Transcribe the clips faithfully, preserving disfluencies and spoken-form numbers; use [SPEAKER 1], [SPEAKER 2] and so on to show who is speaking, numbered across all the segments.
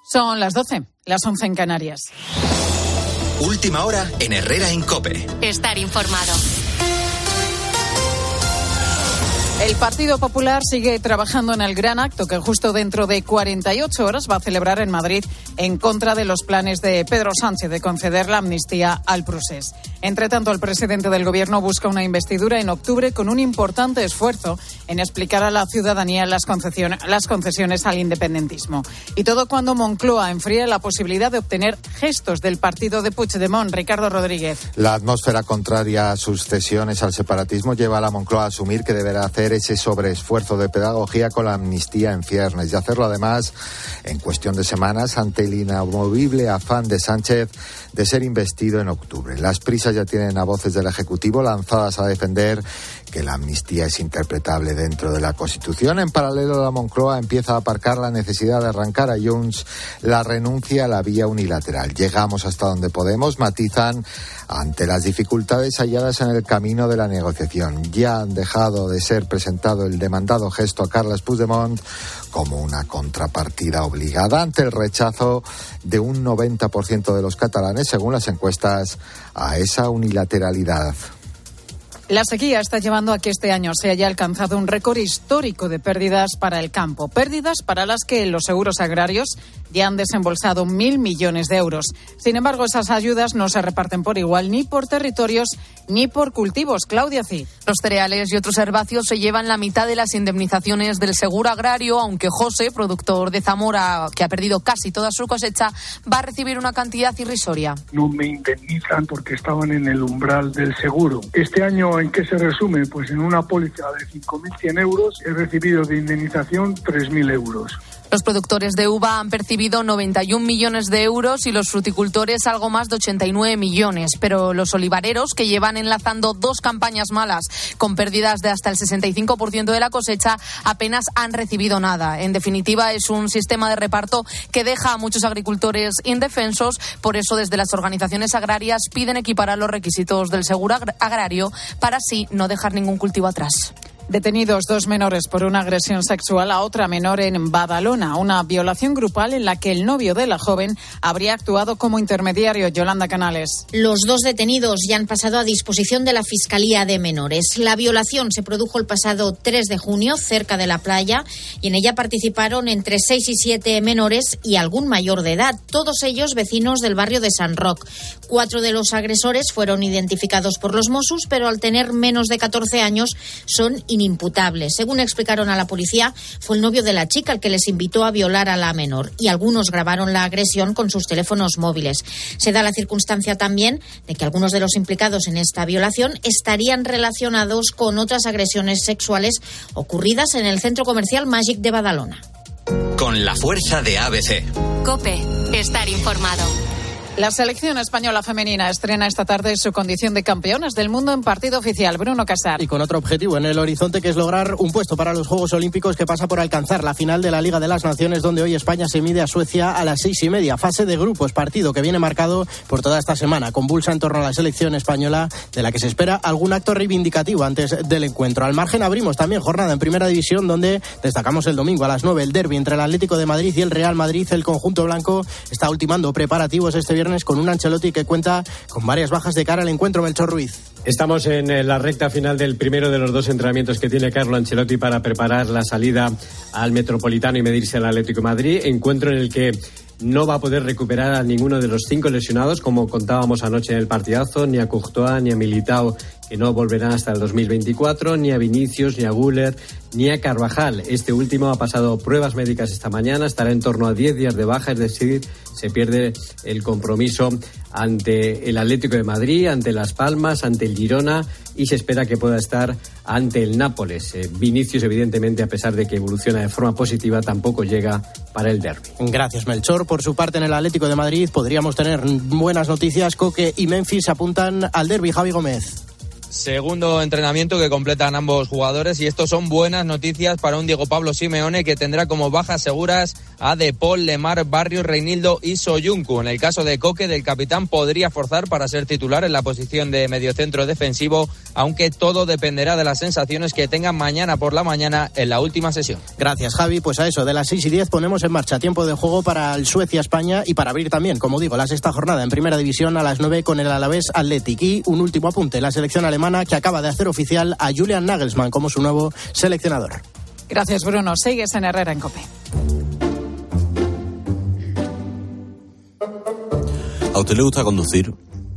[SPEAKER 1] Son las doce, las once en Canarias.
[SPEAKER 2] Última hora en Herrera en COPE.
[SPEAKER 3] Estar informado.
[SPEAKER 1] El Partido Popular sigue trabajando en el gran acto que justo dentro de cuarenta y ocho horas va a celebrar en Madrid en contra de los planes de Pedro Sánchez de conceder la amnistía al procés. Entre tanto, el presidente del Gobierno busca una investidura en octubre con un importante esfuerzo en explicar a la ciudadanía las concesiones, las concesiones al independentismo. Y todo cuando Moncloa enfría la posibilidad de obtener gestos del partido de Puigdemont. Ricardo Rodríguez.
[SPEAKER 4] La atmósfera contraria a sus cesiones al separatismo lleva a la Moncloa a asumir que deberá hacer ese sobreesfuerzo de pedagogía con la amnistía en ciernes y hacerlo además en cuestión de semanas ante el inamovible afán de Sánchez de ser investido en octubre. Las prisas ya tienen a voces del Ejecutivo lanzadas a defender que la amnistía es interpretable dentro de la Constitución. En paralelo, la Moncloa empieza a aparcar la necesidad de arrancar a Junts la renuncia a la vía unilateral. Llegamos hasta donde podemos, matizan, ante las dificultades halladas en el camino de la negociación. Ya han dejado de ser presentado el demandado gesto a Carles Puigdemont como una contrapartida obligada ante el rechazo de un noventa por ciento de los catalanes, según las encuestas, a esa unilateralidad.
[SPEAKER 1] La sequía está llevando a que este año se haya alcanzado un récord histórico de pérdidas para el campo. Pérdidas para las que los seguros agrarios ya han desembolsado mil millones de euros. Sin embargo, esas ayudas no se reparten por igual ni por territorios ni por cultivos. Claudia Cid.
[SPEAKER 5] Los cereales y otros herbáceos se llevan la mitad de las indemnizaciones del seguro agrario, aunque José, productor de Zamora, que ha perdido casi toda su cosecha, va a recibir una cantidad irrisoria.
[SPEAKER 6] No me indemnizan porque estaban en el umbral del seguro. Este año, ¿en qué se resume? Pues en una póliza de cinco mil cien euros he recibido de indemnización tres mil euros.
[SPEAKER 5] Los productores de uva han percibido noventa y un millones de euros y los fruticultores algo más de ochenta y nueve millones. Pero los olivareros, que llevan enlazando dos campañas malas con pérdidas de hasta el sesenta y cinco por ciento de la cosecha, apenas han recibido nada. En definitiva, es un sistema de reparto que deja a muchos agricultores indefensos. Por eso, desde las organizaciones agrarias piden equiparar los requisitos del seguro agrario para así no dejar ningún cultivo atrás.
[SPEAKER 1] Detenidos dos menores por una agresión sexual a otra menor en Badalona, una violación grupal en la que el novio de la joven habría actuado como intermediario. Yolanda Canales.
[SPEAKER 7] Los dos detenidos ya han pasado a disposición de la Fiscalía de Menores. La violación se produjo el pasado tres de junio cerca de la playa y en ella participaron entre seis y siete menores y algún mayor de edad, todos ellos vecinos del barrio de San Roc. Cuatro de los agresores fueron identificados por los Mossos, pero al tener menos de catorce años son inimputables. Según explicaron a la policía, fue el novio de la chica el que les invitó a violar a la menor y algunos grabaron la agresión con sus teléfonos móviles. Se da la circunstancia también de que algunos de los implicados en esta violación estarían relacionados con otras agresiones sexuales ocurridas en el centro comercial Magic de Badalona.
[SPEAKER 2] Con la fuerza de A B C.
[SPEAKER 3] COPE. Estar informado.
[SPEAKER 1] La selección española femenina estrena esta tarde su condición de campeonas del mundo en partido oficial. Bruno Casar.
[SPEAKER 8] Y con otro objetivo en el horizonte, que es lograr un puesto para los Juegos Olímpicos, que pasa por alcanzar la final de la Liga de las Naciones, donde hoy España se mide a Suecia a las seis y media. Fase de grupos, partido que viene marcado por toda esta semana, convulsa en torno a la selección española, de la que se espera algún acto reivindicativo antes del encuentro. Al margen abrimos también jornada en Primera División, donde destacamos el domingo a las nueve el derbi entre el Atlético de Madrid y el Real Madrid. El conjunto blanco está ultimando preparativos este viernes con un Ancelotti que cuenta con varias bajas de cara al encuentro. Melchor Ruiz.
[SPEAKER 9] Estamos en la recta final del primero de los dos entrenamientos que tiene Carlo Ancelotti para preparar la salida al Metropolitano y medirse al Atlético de Madrid. Encuentro en el que no va a poder recuperar a ninguno de los cinco lesionados, como contábamos anoche en el partidazo, ni a Courtois, ni a Militao, que no volverán hasta el dos mil veinticuatro, ni a Vinicius, ni a Güler, ni a Carvajal. Este último ha pasado pruebas médicas esta mañana, estará en torno a diez días de baja, es decir, se pierde el compromiso ante el Atlético de Madrid, ante Las Palmas, ante el Girona, y se espera que pueda estar ante el Nápoles. Eh, Vinicius, evidentemente, a pesar de que evoluciona de forma positiva, tampoco llega para el derbi.
[SPEAKER 8] Gracias, Melchor. Por su parte, en el Atlético de Madrid podríamos tener buenas noticias. Coque y Memphis apuntan al derbi. Javi Gómez.
[SPEAKER 10] segundo entrenamiento que completan ambos jugadores y esto son buenas noticias para un Diego Pablo Simeone que tendrá como bajas seguras a De Paul, Lemar, Barrios, Reinildo y Soyuncu. En el caso de Coque, del capitán podría forzar para ser titular en la posición de mediocentro defensivo, aunque todo dependerá de las sensaciones que tengan mañana por la mañana en la última sesión.
[SPEAKER 8] Gracias, Javi. Pues a eso, de las seis y diez ponemos en marcha tiempo de juego para el Suecia-España y para abrir también, como digo, la sexta jornada en Primera División a las nueve con el Alavés Athletic. Y un último apunte, la selección alemana que acaba de hacer oficial a Julian Nagelsmann como su nuevo seleccionador.
[SPEAKER 1] Gracias, Bruno. Sigues en Herrera en COPE.
[SPEAKER 11] ¿A usted le gusta conducir?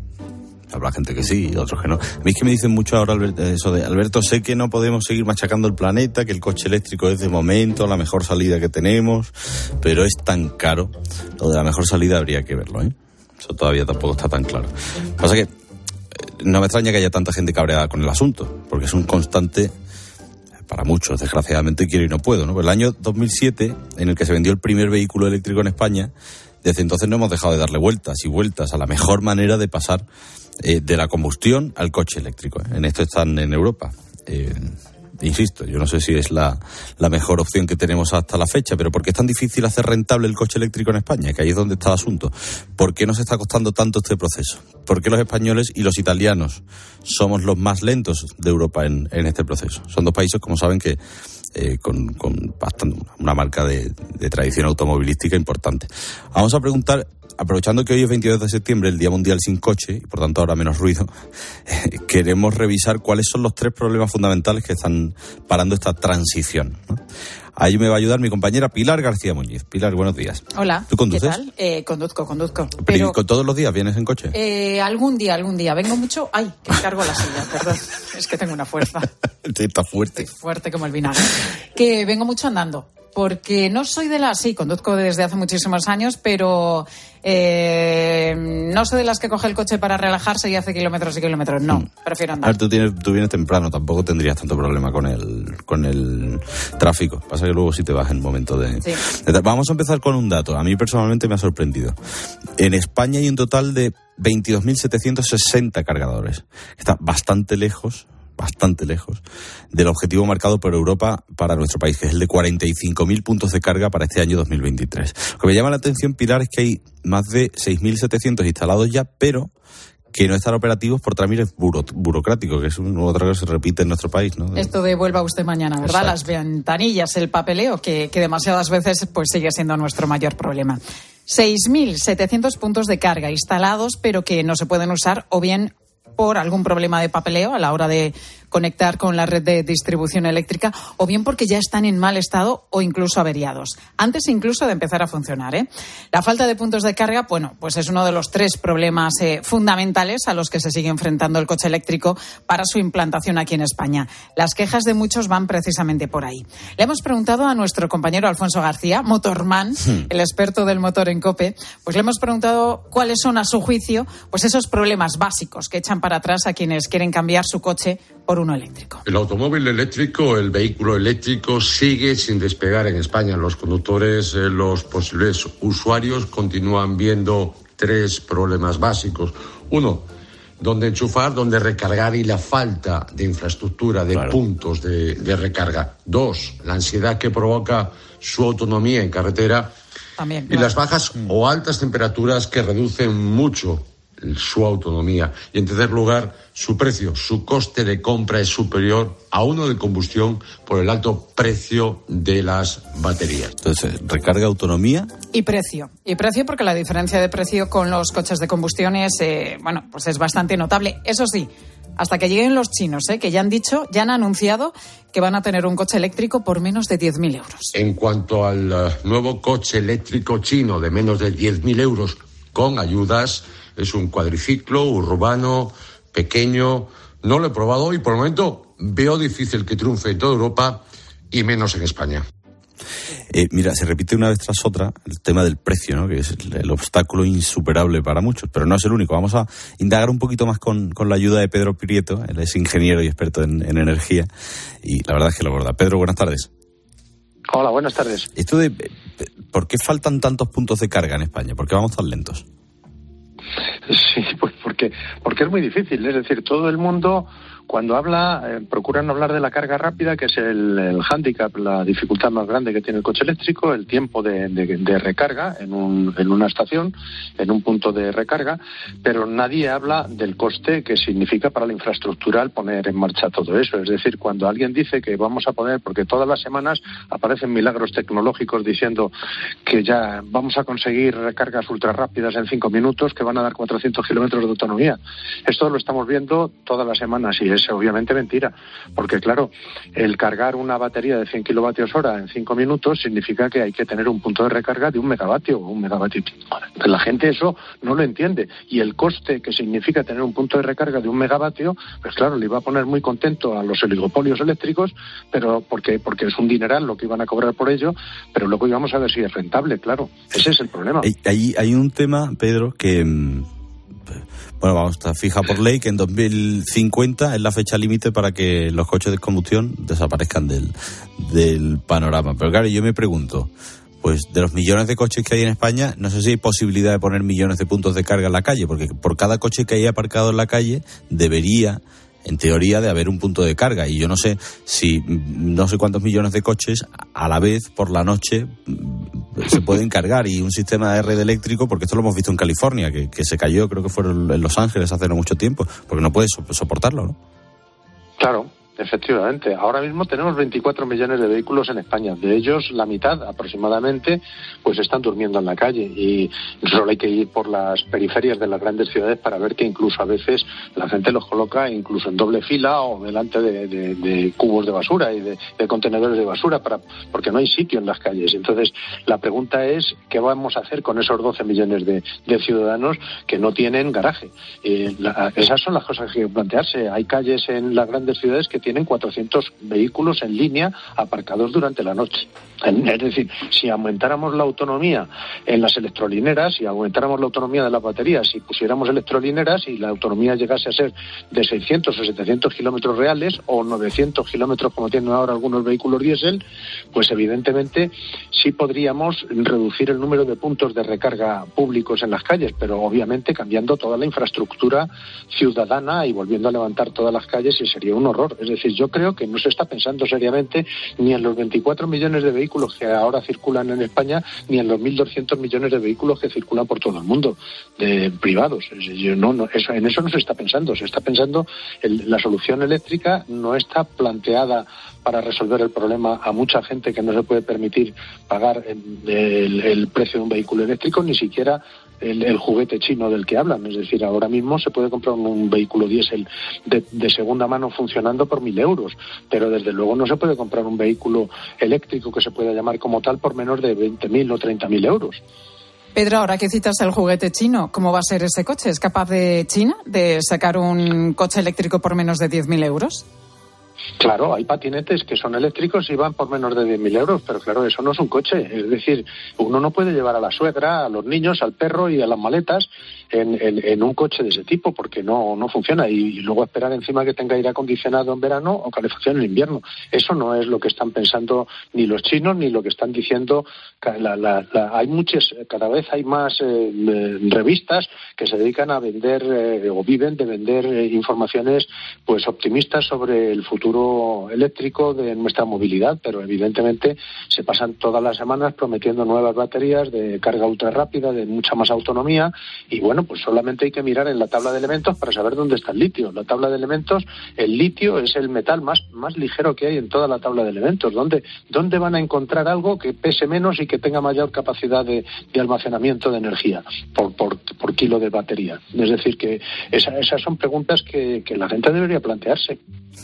[SPEAKER 11] Habrá gente que sí, otros que no. A mí es que me dicen mucho ahora Alberto, eso de Alberto, sé que no podemos seguir machacando el planeta, que el coche eléctrico es de momento la mejor salida que tenemos, pero es tan caro. Lo de la mejor salida habría que verlo, ¿eh? Eso todavía tampoco está tan claro. Pasa que no me extraña que haya tanta gente cabreada con el asunto, porque es un constante para muchos, desgraciadamente quiero y no puedo, ¿no? Pues el año dos mil siete, en el que se vendió el primer vehículo eléctrico en España, desde entonces no hemos dejado de darle vueltas y vueltas a la mejor manera de pasar eh, de la combustión al coche eléctrico. En esto están en Europa. Eh, Insisto, yo no sé si es la, la mejor opción que tenemos hasta la fecha, pero ¿por qué es tan difícil hacer rentable el coche eléctrico en España? Que ahí es donde está el asunto. ¿Por qué nos está costando tanto este proceso? ¿Por qué los españoles y los italianos somos los más lentos de Europa en, en este proceso? Son dos países, como saben, que eh, con, con bastante, una marca de, de tradición automovilística importante. Vamos a preguntar, aprovechando que hoy es veintidós de septiembre, el Día Mundial sin Coche, y por tanto ahora menos ruido, eh, queremos revisar cuáles son los tres problemas fundamentales que están parando esta transición, ¿no? Ahí me va a ayudar mi compañera Pilar García Muñiz. Pilar, buenos días.
[SPEAKER 1] Hola.
[SPEAKER 11] ¿Tú conduces?
[SPEAKER 1] ¿Qué tal? Eh, conduzco, conduzco.
[SPEAKER 11] Pero ¿todos los días vienes en coche?
[SPEAKER 1] Eh, algún día, algún día. Vengo mucho... Ay, que cargo la silla, perdón. Es que tengo una fuerza.
[SPEAKER 11] Está fuerte.
[SPEAKER 1] Estoy fuerte como el vinagre. Que vengo mucho andando. Porque no soy de las... Sí, conduzco desde hace muchísimos años, pero eh, no soy de las que coge el coche para relajarse y hace kilómetros y kilómetros. No, mm. prefiero andar.
[SPEAKER 11] A ver, tú, tienes, tú vienes temprano, tampoco tendrías tanto problema con el, con el tráfico. Pasa que luego sí te vas en el momento de... Sí. de... Vamos a empezar con un dato. A mí personalmente me ha sorprendido. En España hay un total de veintidós mil setecientos sesenta cargadores. Está bastante lejos... bastante lejos del objetivo marcado por Europa para nuestro país, que es el de cuarenta y cinco mil puntos de carga para este año dos mil veintitrés. Lo que me llama la atención, Pilar, es que hay más de seis mil setecientos instalados ya, pero que no están operativos por trámites buro, burocráticos, que es otra cosa que se repite en nuestro país, ¿no?
[SPEAKER 1] Esto de vuelva usted mañana, ¿verdad? Exacto. Las ventanillas, el papeleo, que, que demasiadas veces pues sigue siendo nuestro mayor problema. seis mil setecientos puntos de carga instalados, pero que no se pueden usar o bien por algún problema de papeleo a la hora de conectar con la red de distribución eléctrica, o bien porque ya están en mal estado o incluso averiados, antes incluso de empezar a funcionar, ¿eh? La falta de puntos de carga, bueno, pues es uno de los tres problemas eh, fundamentales a los que se sigue enfrentando el coche eléctrico para su implantación aquí en España. Las quejas de muchos van precisamente por ahí. Le hemos preguntado a nuestro compañero Alfonso García, motorman, sí. el experto del motor en COPE, pues le hemos preguntado cuáles son, a su juicio, pues esos problemas básicos que echan para atrás a quienes quieren cambiar su coche por uno eléctrico.
[SPEAKER 12] El automóvil eléctrico, el vehículo eléctrico sigue sin despegar en España. Los conductores, eh, los posibles usuarios continúan viendo tres problemas básicos. Uno, dónde enchufar, dónde recargar y la falta de infraestructura, de claro. puntos de, de recarga. Dos, la ansiedad que provoca su autonomía en carretera.
[SPEAKER 1] También,
[SPEAKER 12] y
[SPEAKER 1] claro.
[SPEAKER 12] las bajas mm. o altas temperaturas que reducen mucho su autonomía. Y en tercer lugar, su precio, su coste de compra es superior a uno de combustión por el alto precio de las baterías.
[SPEAKER 11] Entonces, recarga, autonomía
[SPEAKER 1] y precio. Y precio porque la diferencia de precio con los coches de combustión es, eh, bueno, pues es bastante notable. Eso sí, hasta que lleguen los chinos, ¿eh? que ya han dicho, ya han anunciado que van a tener un coche eléctrico por menos de diez mil euros.
[SPEAKER 12] En cuanto al uh, nuevo coche eléctrico chino de menos de diez mil euros con ayudas, es un cuadriciclo urbano, pequeño. No lo he probado y por el momento veo difícil que triunfe en toda Europa y menos en España.
[SPEAKER 11] Eh, mira, se repite una vez tras otra el tema del precio, ¿no? Que es el, el obstáculo insuperable para muchos, pero no es el único. Vamos a indagar un poquito más con, con la ayuda de Pedro Prieto. Él es ingeniero y experto en, en energía y la verdad es que lo aborda. Pedro, buenas tardes.
[SPEAKER 13] Hola, buenas tardes.
[SPEAKER 11] Esto de ¿por qué faltan tantos puntos de carga en España? ¿Por qué vamos tan lentos?
[SPEAKER 13] Sí, pues porque, porque es muy difícil. Es decir, todo el mundo, cuando habla, eh, procuran hablar de la carga rápida, que es el, el hándicap, la dificultad más grande que tiene el coche eléctrico, el tiempo de, de, de recarga en, un, en una estación, en un punto de recarga, pero nadie habla del coste que significa para la infraestructura el poner en marcha todo eso. Es decir, cuando alguien dice que vamos a poner, porque todas las semanas aparecen milagros tecnológicos diciendo que ya vamos a conseguir recargas ultra rápidas en cinco minutos que van a dar cuatrocientos kilómetros de autonomía. Esto lo estamos viendo todas las semanas y es obviamente mentira, porque claro, el cargar una batería de cien kilovatios hora en cinco minutos significa que hay que tener un punto de recarga de un megavatio o un megavatio. La gente eso no lo entiende, y el coste que significa tener un punto de recarga de un megavatio, pues claro, le iba a poner muy contento a los oligopolios eléctricos, pero porque porque es un dineral lo que iban a cobrar por ello, pero luego íbamos a ver si es rentable, claro. Ese es el problema.
[SPEAKER 11] Hay, hay, hay un tema, Pedro, que... Bueno, vamos, está fija por ley que en dos mil cincuenta es la fecha límite para que los coches de combustión desaparezcan del, del panorama. Pero claro, yo me pregunto, pues de los millones de coches que hay en España, no sé si hay posibilidad de poner millones de puntos de carga en la calle, porque por cada coche que haya aparcado en la calle debería, en teoría, de haber un punto de carga. Y yo no sé si no sé cuántos millones de coches a la vez por la noche se pueden cargar, y un sistema de red eléctrico, porque esto lo hemos visto en California, que, que se cayó, creo que fueron en Los Ángeles hace no mucho tiempo, porque no puede soportarlo, ¿no?
[SPEAKER 13] Claro. Efectivamente. Ahora mismo tenemos veinticuatro millones de vehículos en España. De ellos, la mitad aproximadamente, pues están durmiendo en la calle. Y solo hay que ir por las periferias de las grandes ciudades para ver que incluso a veces la gente los coloca incluso en doble fila o delante de, de, de cubos de basura y de, de contenedores de basura, para, porque no hay sitio en las calles. Entonces, la pregunta es, ¿qué vamos a hacer con esos doce millones de, de ciudadanos que no tienen garaje? Eh, la, esas son las cosas que hay que plantearse. Hay calles en las grandes ciudades que tienen cuatrocientos vehículos en línea aparcados durante la noche. Es decir, si aumentáramos la autonomía en las electrolineras, si aumentáramos la autonomía de las baterías, si pusiéramos electrolineras y la autonomía llegase a ser de seiscientos o setecientos kilómetros reales o novecientos kilómetros como tienen ahora algunos vehículos diésel, pues evidentemente sí podríamos reducir el número de puntos de recarga públicos en las calles, pero obviamente cambiando toda la infraestructura ciudadana y volviendo a levantar todas las calles, y sería un horror. Es decir, yo creo que no se está pensando seriamente ni en los veinticuatro millones de vehículos que ahora circulan en España, ni en los mil doscientos millones de vehículos que circulan por todo el mundo, de privados. Yo no, no, eso, en eso no se está pensando. Se está pensando, el, la solución eléctrica no está planteada para resolver el problema a mucha gente que no se puede permitir pagar el, el, el precio de un vehículo eléctrico, ni siquiera el, el juguete chino del que hablan. Es decir, ahora mismo se puede comprar un, un vehículo diésel de, de segunda mano funcionando por mil euros, pero desde luego no se puede comprar un vehículo eléctrico que se pueda llamar como tal por menos de veinte mil o treinta mil euros.
[SPEAKER 1] Pedro, ahora que citas el juguete chino, ¿cómo va a ser ese coche? ¿Es capaz de China de sacar un coche eléctrico por menos de diez mil euros?
[SPEAKER 13] Claro, hay patinetes que son eléctricos y van por menos de diez mil euros, pero claro, eso no es un coche. Es decir, uno no puede llevar a la suegra, a los niños, al perro y a las maletas en, en, en un coche de ese tipo, porque no, no funciona. Y, y luego esperar encima que tenga aire acondicionado en verano o calefacción en invierno. Eso no es lo que están pensando ni los chinos ni lo que están diciendo. La, la, la, hay muchas, cada vez hay más eh, revistas que se dedican a vender eh, o viven de vender eh, informaciones pues optimistas sobre el futuro eléctrico de nuestra movilidad, pero evidentemente se pasan todas las semanas prometiendo nuevas baterías de carga ultra rápida, de mucha más autonomía, y bueno, pues solamente hay que mirar en la tabla de elementos para saber dónde está el litio. La tabla de elementos, el litio es el metal más, más ligero que hay en toda la tabla de elementos. ¿Dónde, dónde van a encontrar algo que pese menos y que tenga mayor capacidad de, de almacenamiento de energía por, por, por kilo de batería? Es decir, que esa, esas son preguntas que, que la gente debería plantearse.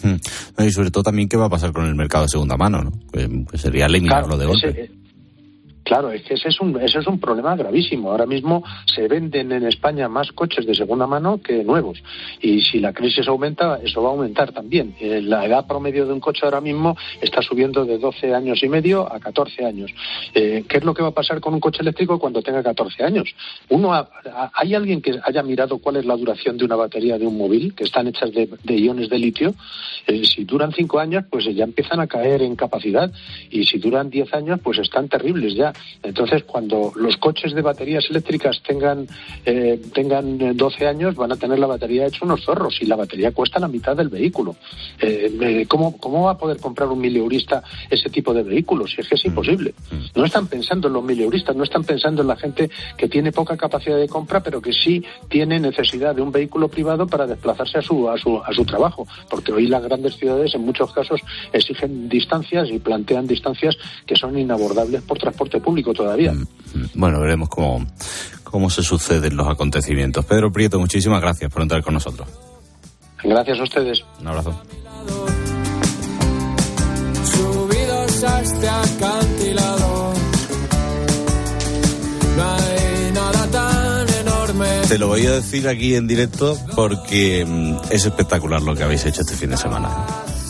[SPEAKER 11] Y sobre todo también qué va a pasar con el mercado de segunda mano, ¿no? Pues, pues sería eliminarlo, claro, de golpe.
[SPEAKER 13] Ese, Claro, es que ese es un ese es un problema gravísimo. Ahora mismo se venden en España más coches de segunda mano que nuevos. Y si la crisis aumenta, eso va a aumentar también. Eh, la edad promedio de un coche ahora mismo está subiendo de doce años y medio a catorce años. Eh, ¿Qué es lo que va a pasar con un coche eléctrico cuando tenga catorce años? Uno ha, ¿Hay alguien que haya mirado cuál es la duración de una batería de un móvil, que están hechas de, de iones de litio? Eh, si duran cinco años, pues ya empiezan a caer en capacidad. Y si duran diez años, pues están terribles ya. Entonces, cuando los coches de baterías eléctricas tengan eh, tengan doce años, van a tener la batería hecha unos zorros y la batería cuesta la mitad del vehículo. Eh, ¿cómo, ¿Cómo va a poder comprar un mileurista ese tipo de vehículos? Si es que es imposible. No están pensando en los mileuristas, no están pensando en la gente que tiene poca capacidad de compra, pero que sí tiene necesidad de un vehículo privado para desplazarse a su a su a su trabajo, porque hoy las grandes ciudades en muchos casos exigen distancias y plantean distancias que son inabordables por transporte público todavía.
[SPEAKER 11] Bueno, veremos cómo, cómo se suceden los acontecimientos. Pedro Prieto, muchísimas gracias por entrar con nosotros.
[SPEAKER 13] Gracias a ustedes.
[SPEAKER 11] Un abrazo.
[SPEAKER 14] Subidos a este acantilado, no hay nada tan enorme.
[SPEAKER 11] Te lo voy a decir aquí en directo porque mm, es espectacular lo que habéis hecho este fin de semana.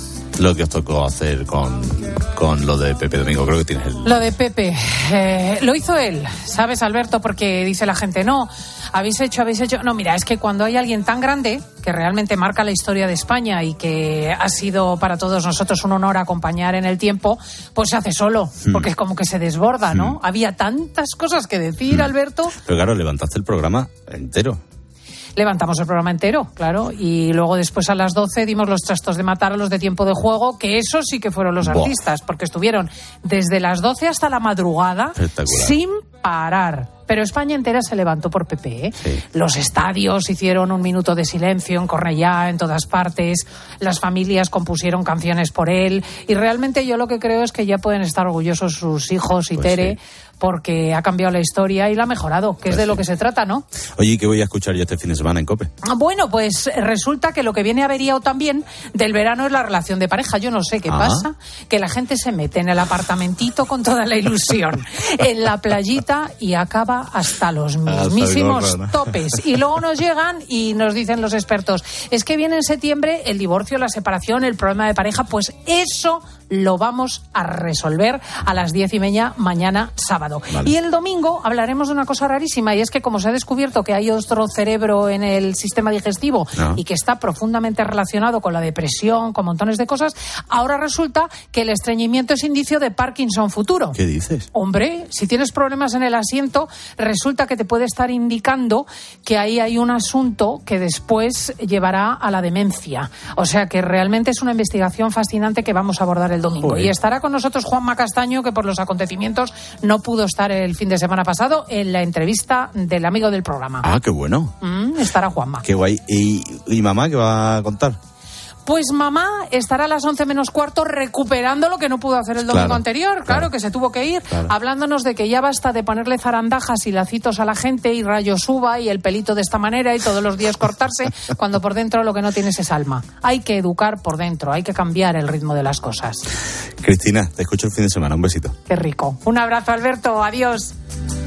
[SPEAKER 11] Lo que os tocó hacer con, con lo de Pepe Domingo. Creo que tienes el...
[SPEAKER 1] Lo de Pepe, eh, lo hizo él, ¿sabes, Alberto? Porque dice la gente, no, habéis hecho, habéis hecho... No, mira, es que cuando hay alguien tan grande que realmente marca la historia de España y que ha sido para todos nosotros un honor acompañar en el tiempo, pues se hace solo, mm. porque es como que se desborda, ¿no? Mm. Había tantas cosas que decir, mm. Alberto.
[SPEAKER 11] Pero claro, levantaste el programa entero.
[SPEAKER 1] Levantamos el programa entero, claro, y luego después a las doce dimos los trastos de matar a los de Tiempo de Juego, que esos sí que fueron los Buah. artistas, porque estuvieron desde las doce hasta la madrugada sin parar. Pero España entera se levantó por Pepe, ¿eh? Sí. Los estadios hicieron un minuto de silencio en Cornellá, en todas partes, las familias compusieron canciones por él, y realmente yo lo que creo es que ya pueden estar orgullosos sus hijos y pues Tere, sí. porque ha cambiado la historia y la ha mejorado, que pues es de sí. lo que se trata, ¿no?
[SPEAKER 11] Oye, ¿qué voy a escuchar yo este fin de semana en COPE?
[SPEAKER 1] Bueno, pues resulta que lo que viene averiado también del verano es la relación de pareja. Yo no sé qué ah. pasa, que la gente se mete en el apartamentito con toda la ilusión, en la playita, y acaba hasta los mismísimos hasta topes. Y luego nos llegan y nos dicen los expertos, es que viene en septiembre el divorcio, la separación, el problema de pareja. Pues eso lo vamos a resolver a las diez y media mañana sábado. Vale. Y el domingo hablaremos de una cosa rarísima, y es que como se ha descubierto que hay otro cerebro en el sistema digestivo no. y que está profundamente relacionado con la depresión, con montones de cosas, ahora resulta que el estreñimiento es indicio de Parkinson futuro.
[SPEAKER 11] ¿Qué dices?
[SPEAKER 1] Hombre, si tienes problemas en el asiento, resulta que te puede estar indicando que ahí hay un asunto que después llevará a la demencia. O sea que realmente es una investigación fascinante que vamos a abordar el domingo. Joder. Y estará con nosotros Juanma Castaño, que por los acontecimientos no pudo estar el fin de semana pasado en la entrevista del amigo del programa.
[SPEAKER 11] Ah, qué bueno.
[SPEAKER 1] Mm, estará Juanma.
[SPEAKER 11] Qué guay. ¿Y, y mamá qué va a contar?
[SPEAKER 1] Pues mamá estará a las once menos cuarto recuperando lo que no pudo hacer el domingo claro, anterior, claro, claro, que se tuvo que ir, claro. hablándonos de que ya basta de ponerle zarandajas y lacitos a la gente y rayos uva y el pelito de esta manera y todos los días cortarse, cuando por dentro lo que no tienes es alma. Hay que educar por dentro, hay que cambiar el ritmo de las cosas.
[SPEAKER 11] Cristina, te escucho el fin de semana, un besito.
[SPEAKER 1] Qué rico. Un abrazo, Alberto, adiós.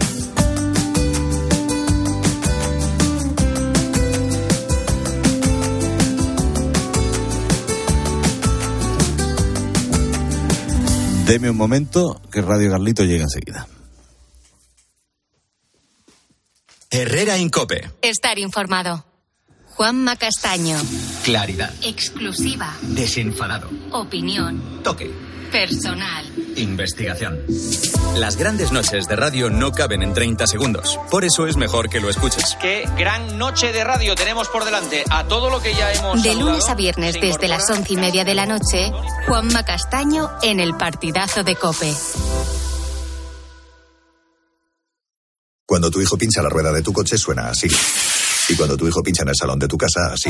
[SPEAKER 11] Deme un momento, que Radio Carlito llega enseguida.
[SPEAKER 2] Herrera en COPE.
[SPEAKER 3] Estar informado. Juanma Castaño.
[SPEAKER 2] Claridad.
[SPEAKER 3] Exclusiva.
[SPEAKER 2] Desenfadado.
[SPEAKER 3] Opinión.
[SPEAKER 2] Toque.
[SPEAKER 3] Personal.
[SPEAKER 2] Investigación. Las grandes noches de radio no caben en treinta segundos. Por eso es mejor que lo escuches.
[SPEAKER 15] Qué gran noche de radio tenemos por delante. A todo lo que ya hemos
[SPEAKER 3] De
[SPEAKER 15] saludado,
[SPEAKER 3] lunes a viernes desde las once y media de la noche, Juanma Castaño en el partidazo de COPE.
[SPEAKER 16] Cuando tu hijo pincha la rueda de tu coche suena así. Y cuando tu hijo pincha en el salón de tu casa, así.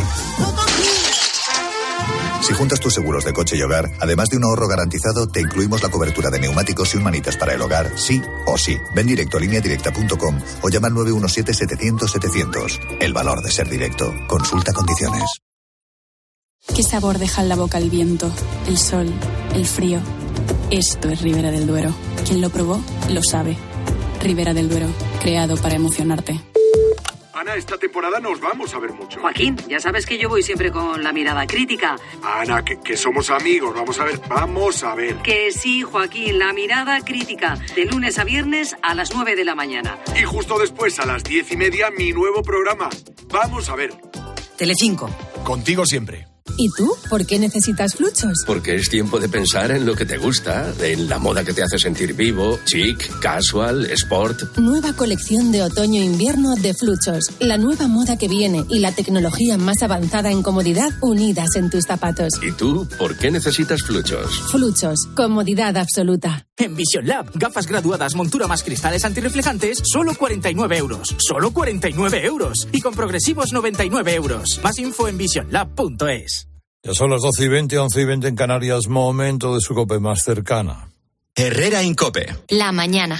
[SPEAKER 16] Si juntas tus seguros de coche y hogar, además de un ahorro garantizado, te incluimos la cobertura de neumáticos y un manitas para el hogar, sí o sí. Ven directo a línea directa punto com o llama al nueve uno siete, setecientos, setecientos. El valor de ser directo. Consulta condiciones.
[SPEAKER 17] ¿Qué sabor deja en la boca el viento, el sol, el frío? Esto es Ribera del Duero. Quien lo probó, lo sabe. Ribera del Duero, creado para emocionarte.
[SPEAKER 18] Ana, esta temporada nos vamos a ver mucho.
[SPEAKER 19] Joaquín, ya sabes que yo voy siempre con la mirada crítica.
[SPEAKER 18] Ana, que, que somos amigos, vamos a ver, vamos a ver.
[SPEAKER 19] Que sí, Joaquín, la mirada crítica, de lunes a viernes a las nueve de la mañana.
[SPEAKER 18] Y justo después, a las diez y media, mi nuevo programa. Vamos a ver.
[SPEAKER 19] Telecinco.
[SPEAKER 18] Contigo siempre.
[SPEAKER 20] ¿Y tú? ¿Por qué necesitas Fluchos?
[SPEAKER 21] Porque es tiempo de pensar en lo que te gusta, en la moda que te hace sentir vivo, chic, casual, sport.
[SPEAKER 20] Nueva colección de otoño-invierno de Fluchos. La nueva moda que viene y la tecnología más avanzada en comodidad unidas en tus zapatos.
[SPEAKER 21] ¿Y tú? ¿Por qué necesitas Fluchos?
[SPEAKER 20] Fluchos. Comodidad absoluta.
[SPEAKER 22] En Vision Lab, gafas graduadas, montura más cristales antirreflejantes, solo cuarenta y nueve euros. Solo cuarenta y nueve euros. Y con progresivos noventa y nueve euros. Más info en vision lab punto es.
[SPEAKER 23] Ya son las doce y veinte, once y veinte en Canarias, momento de su COPE más cercana.
[SPEAKER 2] Herrera Incope.
[SPEAKER 3] La mañana.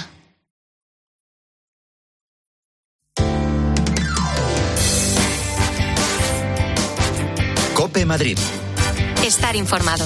[SPEAKER 2] COPE Madrid.
[SPEAKER 3] Estar informado.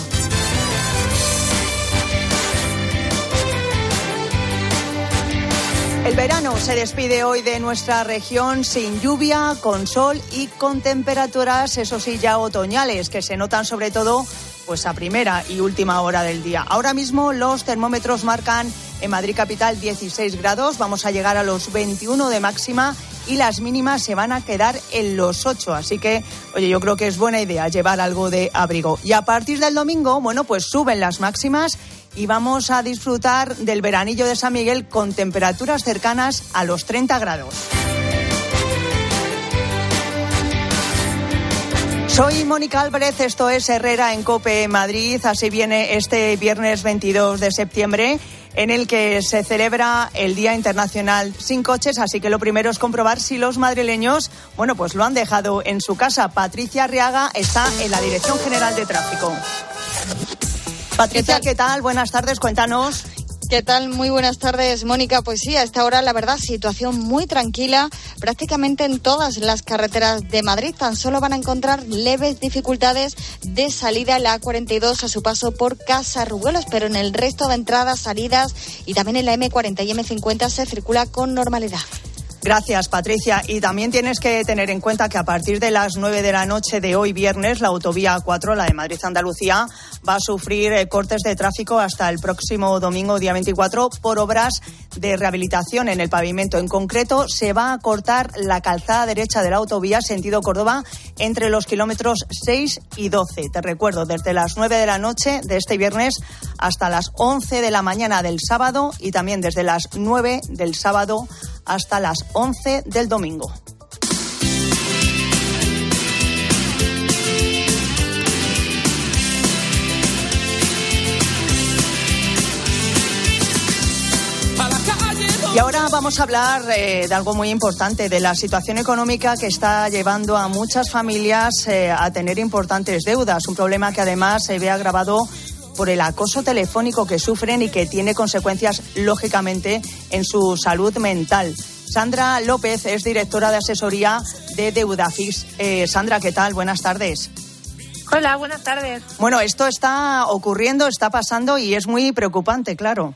[SPEAKER 1] El verano se despide hoy de nuestra región sin lluvia, con sol y con temperaturas, eso sí, ya otoñales, que se notan sobre todo pues a primera y última hora del día. Ahora mismo los termómetros marcan en Madrid capital dieciséis grados, vamos a llegar a los veintiuno de máxima y las mínimas se van a quedar en los ocho, así que, oye, yo creo que es buena idea llevar algo de abrigo. Y a partir del domingo, bueno, pues suben las máximas y vamos a disfrutar del veranillo de San Miguel con temperaturas cercanas a los treinta grados. Soy Mónica Álvarez, esto es Herrera en COPE Madrid. Así viene este viernes veintidós de septiembre, en el que se celebra el Día Internacional sin Coches, así que lo primero es comprobar si los madrileños, bueno, pues lo han dejado en su casa. Patricia Arriaga está en la Dirección General de Tráfico. Patricia, ¿qué tal? Buenas tardes, cuéntanos.
[SPEAKER 24] ¿Qué tal? Muy buenas tardes, Mónica. Pues sí, a esta hora, la verdad, situación muy tranquila prácticamente en todas las carreteras de Madrid. Tan solo van a encontrar leves dificultades de salida en la A cuarenta y dos a su paso por Casarrubuelos, pero en el resto de entradas, salidas y también en la eme cuarenta y eme cincuenta se circula con normalidad.
[SPEAKER 1] Gracias, Patricia. Y también tienes que tener en cuenta que a partir de las nueve de la noche de hoy viernes, la autovía A cuatro, la de Madrid-Andalucía, va a sufrir eh, cortes de tráfico hasta el próximo domingo, día veinticuatro, por obras de rehabilitación en el pavimento. En concreto, se va a cortar la calzada derecha de la autovía sentido Córdoba entre los kilómetros seis y doce. Te recuerdo, desde las nueve de la noche de este viernes hasta las once de la mañana del sábado y también desde las nueve del sábado hasta las once del domingo. Y ahora vamos a hablar eh, de algo muy importante, de la situación económica que está llevando a muchas familias eh, a tener importantes deudas. Un problema que además se ve agravado por el acoso telefónico que sufren y que tiene consecuencias, lógicamente, en su salud mental. Sandra López es directora de asesoría de Deudafix. Eh, Sandra, ¿qué tal? Buenas tardes.
[SPEAKER 25] Hola, buenas tardes.
[SPEAKER 1] Bueno, esto está ocurriendo, está pasando y es muy preocupante, claro.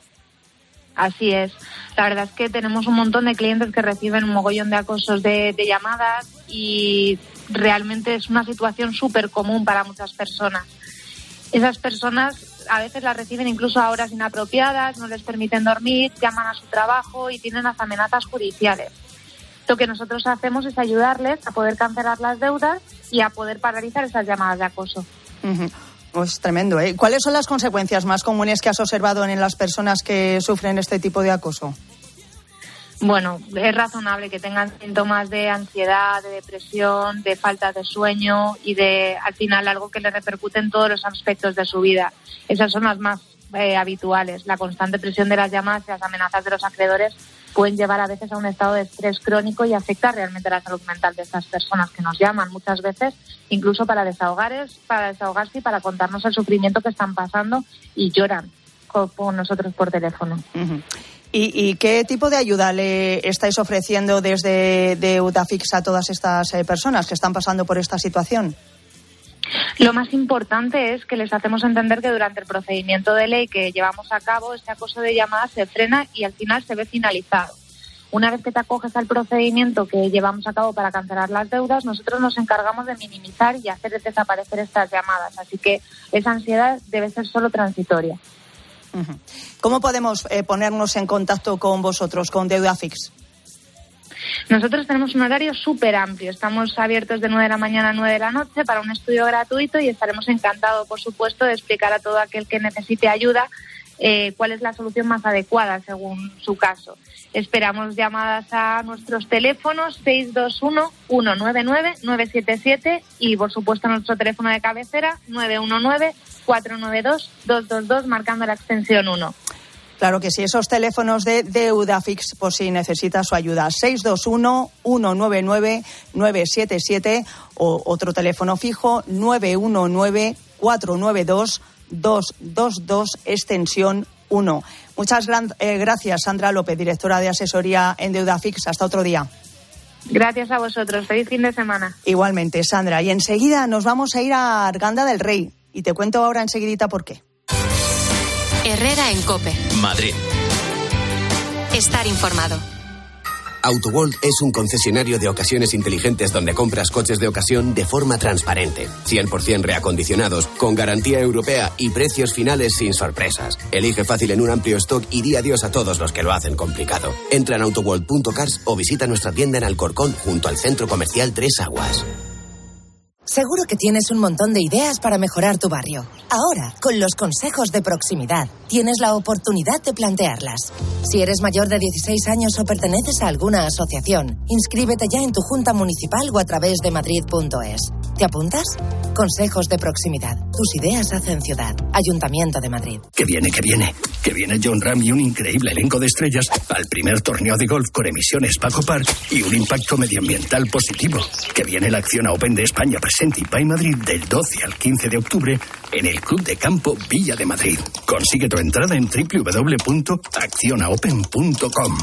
[SPEAKER 25] Así es. La verdad es que tenemos un montón de clientes que reciben un mogollón de acosos de, de llamadas y realmente es una situación súper común para muchas personas. Esas personas a veces las reciben incluso a horas inapropiadas, no les permiten dormir, llaman a su trabajo y tienen las amenazas judiciales. Lo que nosotros hacemos es ayudarles a poder cancelar las deudas y a poder paralizar esas llamadas de acoso.
[SPEAKER 1] Uh-huh. Pues tremendo, ¿eh? ¿Cuáles son las consecuencias más comunes que has observado en las personas que sufren este tipo de acoso?
[SPEAKER 25] Bueno, es razonable que tengan síntomas de ansiedad, de depresión, de falta de sueño y de, al final, algo que les repercute en todos los aspectos de su vida. Esas son las más eh, habituales. La constante presión de las llamadas y las amenazas de los acreedores pueden llevar a veces a un estado de estrés crónico y afectar realmente la salud mental de estas personas que nos llaman muchas veces, incluso para desahogar, para desahogarse y para contarnos el sufrimiento que están pasando y lloran con, con nosotros por teléfono.
[SPEAKER 1] Uh-huh. ¿Y, ¿Y qué tipo de ayuda le estáis ofreciendo desde Deudafix a todas estas eh, personas que están pasando por esta situación?
[SPEAKER 25] Lo más importante es que les hacemos entender que durante el procedimiento de ley que llevamos a cabo, este acoso de llamadas se frena y al final se ve finalizado. Una vez que te acoges al procedimiento que llevamos a cabo para cancelar las deudas, nosotros nos encargamos de minimizar y hacer desaparecer estas llamadas. Así que esa ansiedad debe ser solo transitoria.
[SPEAKER 1] ¿Cómo podemos eh, ponernos en contacto con vosotros, con Deudafix?
[SPEAKER 25] Nosotros tenemos un horario súper amplio. Estamos abiertos de nueve de la mañana a nueve de la noche para un estudio gratuito y estaremos encantados, por supuesto, de explicar a todo aquel que necesite ayuda eh, cuál es la solución más adecuada según su caso. Esperamos llamadas a nuestros teléfonos seis dos uno, uno nueve nueve, nueve siete siete y, por supuesto, a nuestro teléfono de cabecera nueve uno nueve, cuatro nueve dos, dos dos dos, marcando la extensión uno.
[SPEAKER 4] Claro que sí, esos teléfonos de Deudafix, por si necesita su ayuda, seis dos uno, uno nueve nueve, nueve siete siete o otro teléfono fijo nueve uno nueve, cuatro nueve dos, dos dos dos, extensión uno. Muchas gran, eh, gracias, Sandra López, directora de asesoría en Deudafix. Hasta otro día.
[SPEAKER 25] Gracias a vosotros. Feliz fin de semana.
[SPEAKER 4] Igualmente, Sandra. Y enseguida nos vamos a ir a Arganda del Rey. Y te cuento ahora enseguidita por qué.
[SPEAKER 3] Herrera en COPE.
[SPEAKER 2] Madrid.
[SPEAKER 3] Estar informado.
[SPEAKER 5] AutoWorld es un concesionario de ocasiones inteligentes donde compras coches de ocasión de forma transparente, cien por ciento reacondicionados, con garantía europea y precios finales sin sorpresas. Elige fácil en un amplio stock y di adiós a todos los que lo hacen complicado. Entra en autoworld punto cars o visita nuestra tienda en Alcorcón junto al centro comercial Tres Aguas.
[SPEAKER 6] Seguro que tienes un montón de ideas para mejorar tu barrio. Ahora, con los consejos de proximidad, tienes la oportunidad de plantearlas. Si eres mayor de dieciséis años o perteneces a alguna asociación, inscríbete ya en tu junta municipal o a través de madrid punto es. ¿Te apuntas? Consejos de proximidad. Tus ideas hacen ciudad. Ayuntamiento de Madrid.
[SPEAKER 7] Que viene, que viene. Que viene John Ram y un increíble elenco de estrellas al primer torneo de golf con emisiones Paco Park y un impacto medioambiental positivo. Que viene la Acciona Open de España Presente y By Madrid del doce al quince de octubre en el Club de Campo Villa de Madrid. Consigue tu entrada en doble u doble u doble u punto acciona open punto com.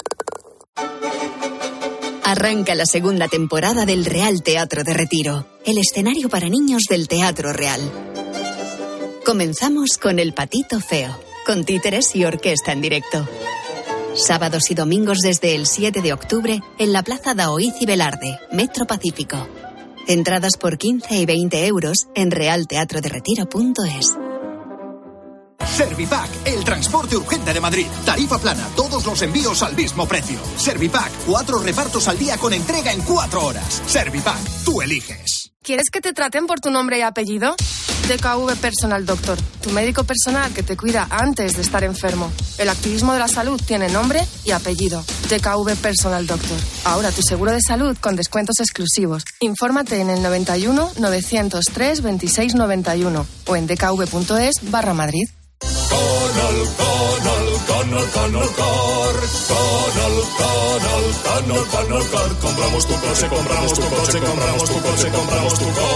[SPEAKER 9] Arranca la segunda temporada del Real Teatro de Retiro, el escenario para niños del Teatro Real. Comenzamos con El Patito Feo, con títeres y orquesta en directo. Sábados y domingos desde el siete de octubre en la Plaza Daoíz y Velarde, Metro Pacífico. Entradas por quince y veinte euros en real teatro de retiro punto es.
[SPEAKER 26] Servipack, el transporte urgente de Madrid. Tarifa plana, todos los envíos al mismo precio. Servipack, cuatro repartos al día con entrega en cuatro horas. Servipack, tú eliges.
[SPEAKER 27] ¿Quieres que te traten por tu nombre y apellido? D K V Personal Doctor, tu médico personal que te cuida antes de estar enfermo. El activismo de la salud tiene nombre y apellido. D K V Personal Doctor. Ahora tu seguro de salud con descuentos exclusivos. Infórmate en el noventa y uno, novecientos tres, veintiséis noventa y uno o en dkv.es barra Madrid.
[SPEAKER 14] Conol, Conol, Conol, Conol Cor. Conol, Conol, Conol, Conol Cor. Compramos tu coche, compramos tu coche, compramos tu coche, compramos tu coche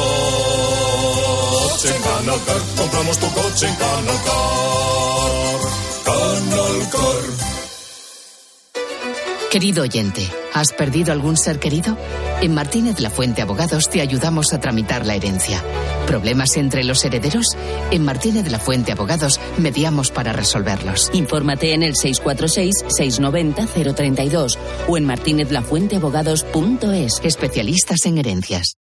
[SPEAKER 14] en Conol Cor. Compramos tu coche en Conol Cor. Conol Cor.
[SPEAKER 28] Querido oyente, ¿has perdido algún ser querido? En Martínez La Fuente Abogados te ayudamos a tramitar la herencia. ¿Problemas entre los herederos? En Martínez La Fuente Abogados mediamos para resolverlos.
[SPEAKER 29] Infórmate en el seis cuatro seis, seis nueve cero, cero tres dos o en martínez la fuente abogados punto es.
[SPEAKER 28] Especialistas en herencias.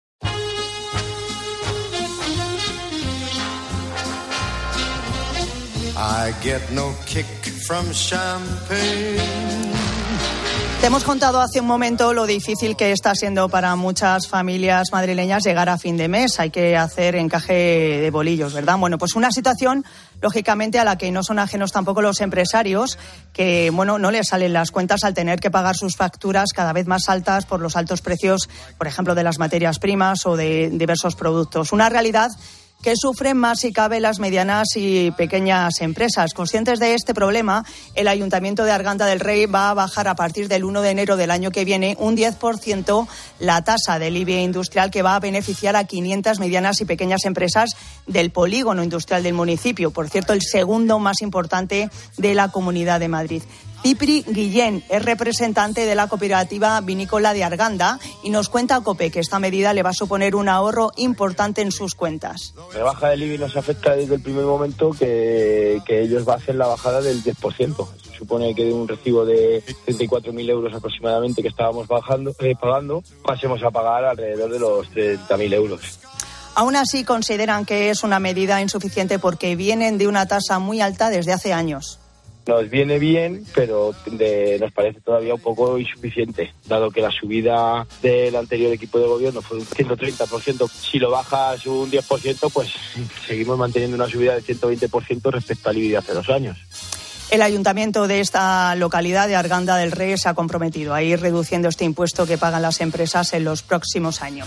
[SPEAKER 30] I get no kick from champagne.
[SPEAKER 4] Te hemos contado hace un momento lo difícil que está siendo para muchas familias madrileñas llegar a fin de mes. Hay que hacer encaje de bolillos, ¿verdad? Bueno, pues una situación, lógicamente, a la que no son ajenos tampoco los empresarios, que, bueno, no les salen las cuentas al tener que pagar sus facturas cada vez más altas por los altos precios, por ejemplo, de las materias primas o de diversos productos. Una realidad que sufren más si cabe las medianas y pequeñas empresas. Conscientes de este problema, el Ayuntamiento de Arganda del Rey va a bajar a partir del uno de enero del año que viene un diez por ciento la tasa del I B I industrial, que va a beneficiar a quinientas medianas y pequeñas empresas del polígono industrial del municipio. Por cierto, el segundo más importante de la Comunidad de Madrid. Cipri Guillén es representante de la cooperativa vinícola de Arganda y nos cuenta a COPE que esta medida le va a suponer un ahorro importante en sus cuentas.
[SPEAKER 31] La baja del I B I nos afecta desde el primer momento que, que ellos va a hacer la bajada del diez por ciento. Se supone que de un recibo de treinta y cuatro mil euros aproximadamente que estábamos bajando, eh, pagando, pasemos a pagar alrededor de los treinta mil euros.
[SPEAKER 4] Aún así consideran que es una medida insuficiente porque vienen de una tasa muy alta desde hace años.
[SPEAKER 31] Nos viene bien, pero de, nos parece todavía un poco insuficiente, dado que la subida del anterior equipo de gobierno fue un ciento treinta por ciento. Si lo bajas un diez por ciento, pues seguimos manteniendo una subida del ciento veinte por ciento respecto al I B I de hace dos años.
[SPEAKER 4] El ayuntamiento de esta localidad de Arganda del Rey se ha comprometido a ir reduciendo este impuesto que pagan las empresas en los próximos años.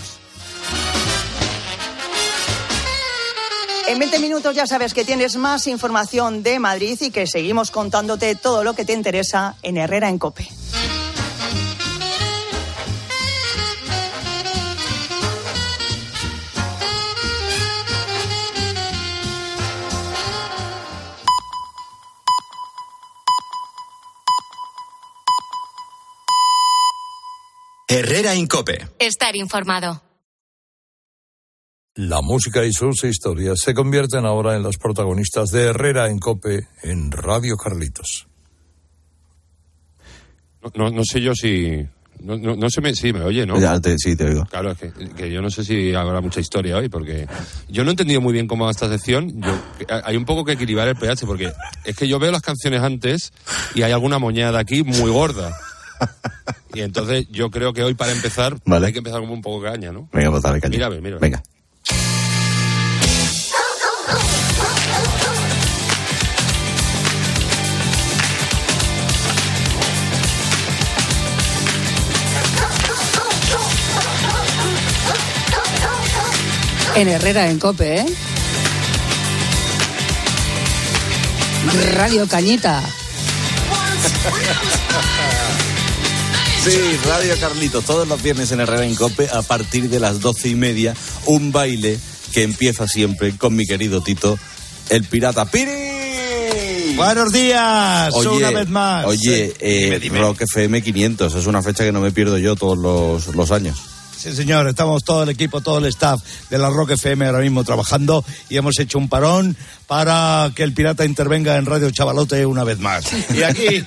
[SPEAKER 4] En veinte minutos ya sabes que tienes más información de Madrid y que seguimos contándote todo lo que te interesa en Herrera en COPE.
[SPEAKER 2] Herrera en COPE.
[SPEAKER 3] Estar informado.
[SPEAKER 23] La música y sus historias se convierten ahora en las protagonistas de Herrera en COPE en Radio Carlitos.
[SPEAKER 8] No, no, no sé yo si... No, no, no sé me, si me oye, ¿no?
[SPEAKER 10] Ya te, sí, te oigo.
[SPEAKER 8] Claro, es que, que yo no sé si habrá mucha historia hoy, porque yo no he entendido muy bien cómo va esta sección. Yo, hay un poco que equilibrar el pH, porque es que yo veo las canciones antes y hay alguna moñada aquí muy gorda. Y entonces yo creo que hoy, para empezar, vale, hay que empezar como un poco caña, ¿no?
[SPEAKER 10] Venga, pues dale caña.
[SPEAKER 8] Mira, mira.
[SPEAKER 10] Venga.
[SPEAKER 11] En Herrera en COPE, ¿eh? Radio Cañita.
[SPEAKER 10] Sí, Radio Carlitos, todos los viernes en Herrera en COPE a partir de las doce y media, un baile que empieza siempre con mi querido Tito, el pirata Piri.
[SPEAKER 12] Buenos días,
[SPEAKER 10] oye,
[SPEAKER 12] una vez más.
[SPEAKER 10] Oye, eh, dime, dime. Rock F M quinientos, es una fecha que no me pierdo yo todos los, los años.
[SPEAKER 12] Sí, señor, estamos todo el equipo, todo el staff de la Rock F M ahora mismo trabajando y hemos hecho un parón para que el pirata intervenga en Radio Chavalote una vez más. Y aquí,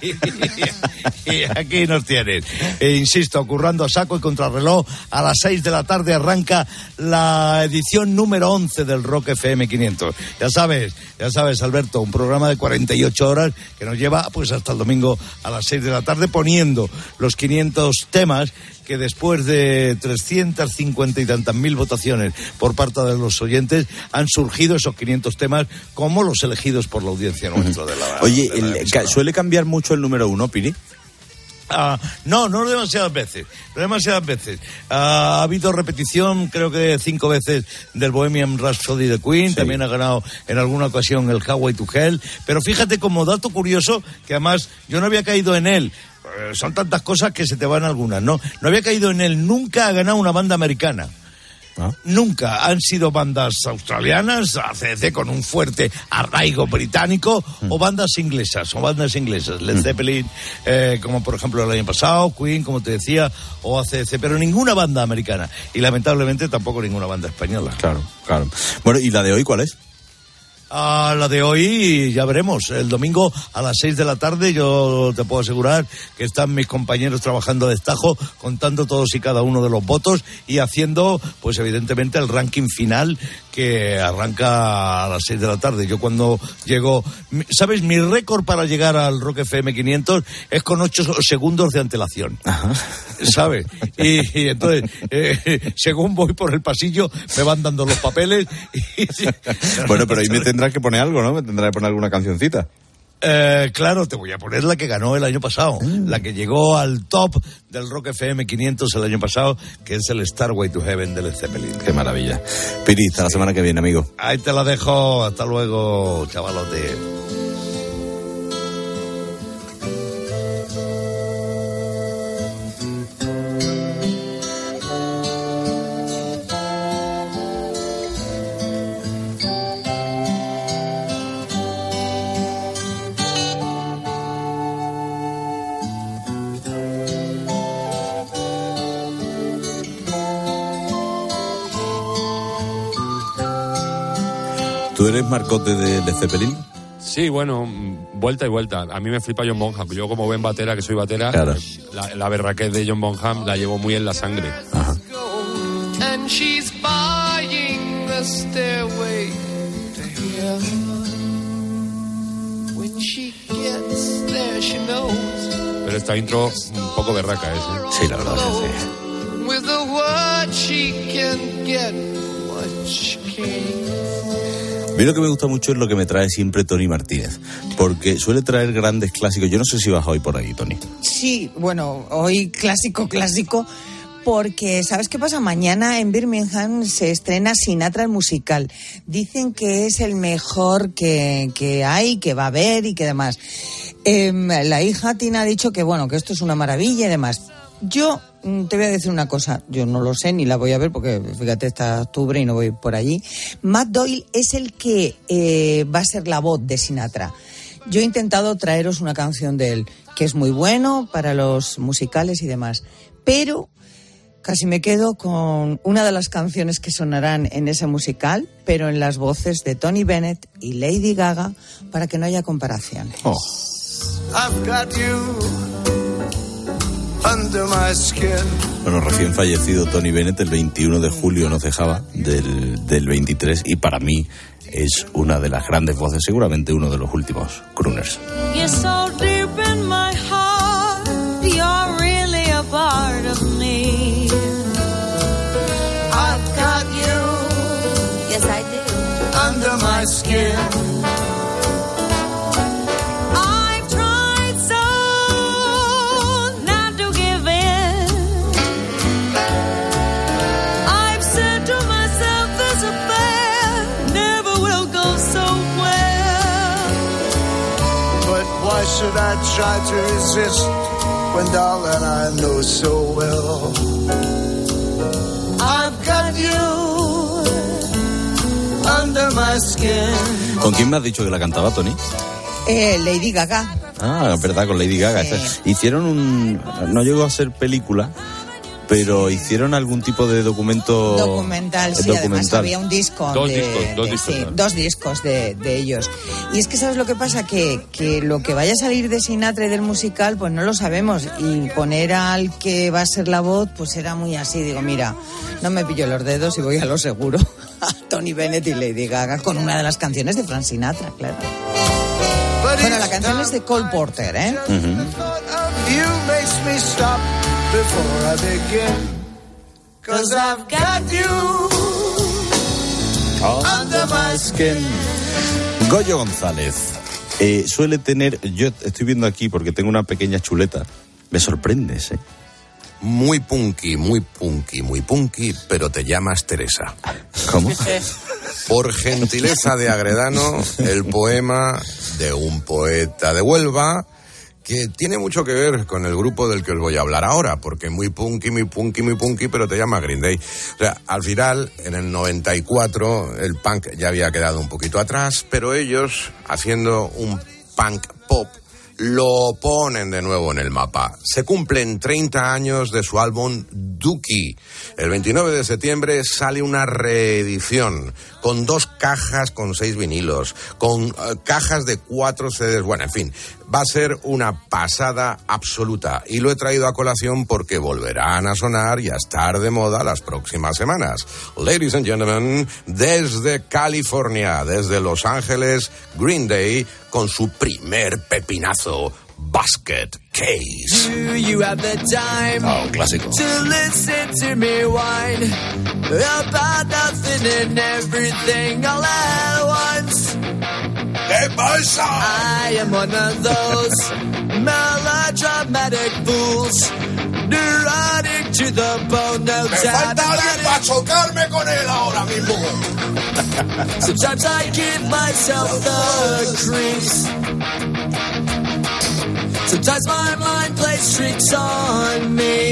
[SPEAKER 12] y aquí nos tienen. E insisto, currando a saco y contrarreloj, a las seis de la tarde arranca la edición número once del Rock F M quinientos. Ya sabes, ya sabes, Alberto, un programa de cuarenta y ocho horas que nos lleva pues hasta el domingo a las seis de la tarde poniendo los quinientos temas que después de trescientas cincuenta y tantas mil votaciones por parte de los oyentes han surgido esos quinientos temas como los elegidos por la audiencia nuestra. De la,
[SPEAKER 10] Oye,
[SPEAKER 12] de la
[SPEAKER 10] el, ¿suele cambiar mucho el número uno, Piri?
[SPEAKER 12] Uh, no, no demasiadas veces, no demasiadas veces. Uh, ha habido repetición, creo que cinco veces, del Bohemian Rhapsody de Queen, sí. También ha ganado en alguna ocasión el Highway to Hell, pero fíjate como dato curioso, que además yo no había caído en él, uh, son tantas cosas que se te van algunas, ¿no? No había caído en él, nunca ha ganado una banda americana. ¿Ah? Nunca han sido bandas australianas, A C D C con un fuerte arraigo británico, mm. o bandas inglesas, o bandas inglesas, Led Zeppelin, eh, como por ejemplo el año pasado, Queen, como te decía, o A C D C, pero ninguna banda americana, y lamentablemente tampoco ninguna banda española.
[SPEAKER 10] Claro, claro. Bueno, ¿y la de hoy cuál es?
[SPEAKER 12] A la de hoy ya veremos. El domingo a las seis de la tarde yo te puedo asegurar que están mis compañeros trabajando a destajo, contando todos y cada uno de los votos y haciendo, pues evidentemente, el ranking final que arranca a las seis de la tarde. Yo cuando llego, ¿sabes? Mi récord para llegar al Rock F M quinientos es con ocho segundos de antelación. Ajá. ¿Sabes? Y, y entonces, eh, según voy por el pasillo, me van dando los papeles. Y,
[SPEAKER 10] bueno, pero ahí me tendrás que poner algo, ¿no? Me tendrás que poner alguna cancioncita.
[SPEAKER 12] Eh, claro, te voy a poner la que ganó el año pasado, mm. la que llegó al top del Rock F M quinientos el año pasado, que es el Starway to Heaven de Led Zeppelin.
[SPEAKER 10] Qué maravilla. Piri, hasta sí. la semana que viene, amigo.
[SPEAKER 12] Ahí te la dejo, hasta luego, chavalote.
[SPEAKER 10] ¿Tú eres marcote de Led Zeppelin?
[SPEAKER 8] Sí, bueno, vuelta y vuelta. A mí me flipa John Bonham. Yo, como buen batera, que soy batera, claro. la, la berraquez de John Bonham la llevo muy en la sangre.
[SPEAKER 10] Ajá.
[SPEAKER 13] And she's buying the stairway to heaven. When she gets
[SPEAKER 8] esta intro un poco berraca es, ¿eh?
[SPEAKER 12] Sí, la verdad que sí.
[SPEAKER 13] With the what she can get, what she can.
[SPEAKER 10] A mí lo que me gusta mucho es lo que me trae siempre Tony Martínez, porque suele traer grandes clásicos. Yo no sé si vas hoy por ahí, Tony.
[SPEAKER 1] Sí, bueno, hoy clásico, clásico, porque ¿sabes qué pasa? Mañana en Birmingham se estrena Sinatra el musical. Dicen que es el mejor que, que hay, que va a haber y que demás. Eh, la hija Tina ha dicho que bueno, que esto es una maravilla y demás. Yo te voy a decir una cosa, yo no lo sé ni la voy a ver porque fíjate, está octubre y no voy por allí. Matt Doyle es el que eh, va a ser la voz de Sinatra. Yo he intentado traeros una canción de él, que es muy bueno para los musicales y demás, pero casi me quedo con una de las canciones que sonarán en ese musical, pero en las voces de Tony Bennett y Lady Gaga, para que no haya comparaciones.
[SPEAKER 10] Oh.
[SPEAKER 30] I've got you under my skin.
[SPEAKER 10] Bueno, recién fallecido Tony Bennett el veintiuno de julio, no cejaba, del, del veintitrés, y para mí es una de las grandes voces, seguramente uno de los últimos crooners.
[SPEAKER 15] You're so deep in my heart, you're really a part of me.
[SPEAKER 30] I've got you,
[SPEAKER 15] Yes, I do.
[SPEAKER 30] under my skin.
[SPEAKER 15] I've tried so not to give in. I've said to myself this affair never will go so well.
[SPEAKER 30] But why should I try to resist when, darling, I know so well I've got you under my skin.
[SPEAKER 10] ¿Con quién me has dicho que la cantaba, Tony?
[SPEAKER 1] Eh, Lady Gaga.
[SPEAKER 10] Ah, es verdad, con Lady Gaga.
[SPEAKER 1] Sí.
[SPEAKER 10] Hicieron un... No llegó a ser película, pero hicieron algún tipo de documento...
[SPEAKER 1] Documental, sí,
[SPEAKER 10] documental.
[SPEAKER 1] además había un disco.
[SPEAKER 8] Dos
[SPEAKER 1] de,
[SPEAKER 8] discos, dos
[SPEAKER 1] de-
[SPEAKER 8] discos,
[SPEAKER 1] sí,
[SPEAKER 8] ¿no?
[SPEAKER 1] dos discos de, de ellos. Y es que, ¿sabes lo que pasa? Que, que lo que vaya a salir de Sinatra y del musical, pues no lo sabemos. Y poner al que va a ser la voz, pues era muy así. Digo, mira, no me pillo los dedos y voy a lo seguro. A Tony Bennett y Lady Gaga con una de las canciones de Frank Sinatra, claro. Bueno, la canción es de Cole Porter, ¿eh?
[SPEAKER 30] You makes me stop before I begin. Cause I've got you under my skin.
[SPEAKER 10] Goyo González eh, suele tener... Yo estoy viendo aquí porque tengo una pequeña chuleta. Me sorprendes, ¿eh?
[SPEAKER 16] Muy punky, muy punky, muy punky, pero te llamas Teresa.
[SPEAKER 10] ¿Cómo?
[SPEAKER 16] Por gentileza de Agredano, el poema de un poeta de Huelva que tiene mucho que ver con el grupo del que os voy a hablar ahora, porque muy punky, muy punky, muy punky, pero te llama Green Day. O sea, al final, en el noventa y cuatro, el punk ya había quedado un poquito atrás, pero ellos, haciendo un punk pop, lo ponen de nuevo en el mapa. Se cumplen treinta años de su álbum Dookie. El veintinueve de septiembre sale una reedición con dos cajas con seis vinilos, con uh, cajas de cuatro C Ds. Bueno, en fin, va a ser una pasada absoluta. Y lo he traído a colación porque volverán a sonar y a estar de moda las próximas semanas. Ladies and gentlemen, desde California, desde Los Ángeles, Green Day, con su primer pepinazo, Basket Case.
[SPEAKER 17] Do you have the time
[SPEAKER 10] Oh, clásico.
[SPEAKER 17] to listen to me whine about nothing and everything all at once?
[SPEAKER 16] ¿Qué pasa?
[SPEAKER 17] I am one of those melodramatic fools, neurotic to the bone, no
[SPEAKER 16] Me
[SPEAKER 17] doubt
[SPEAKER 16] falta
[SPEAKER 17] about
[SPEAKER 16] alguien
[SPEAKER 17] it.
[SPEAKER 16] para chocarme con él ahora mismo.
[SPEAKER 17] Sometimes I give myself the creeps. Sometimes my mind plays tricks on me.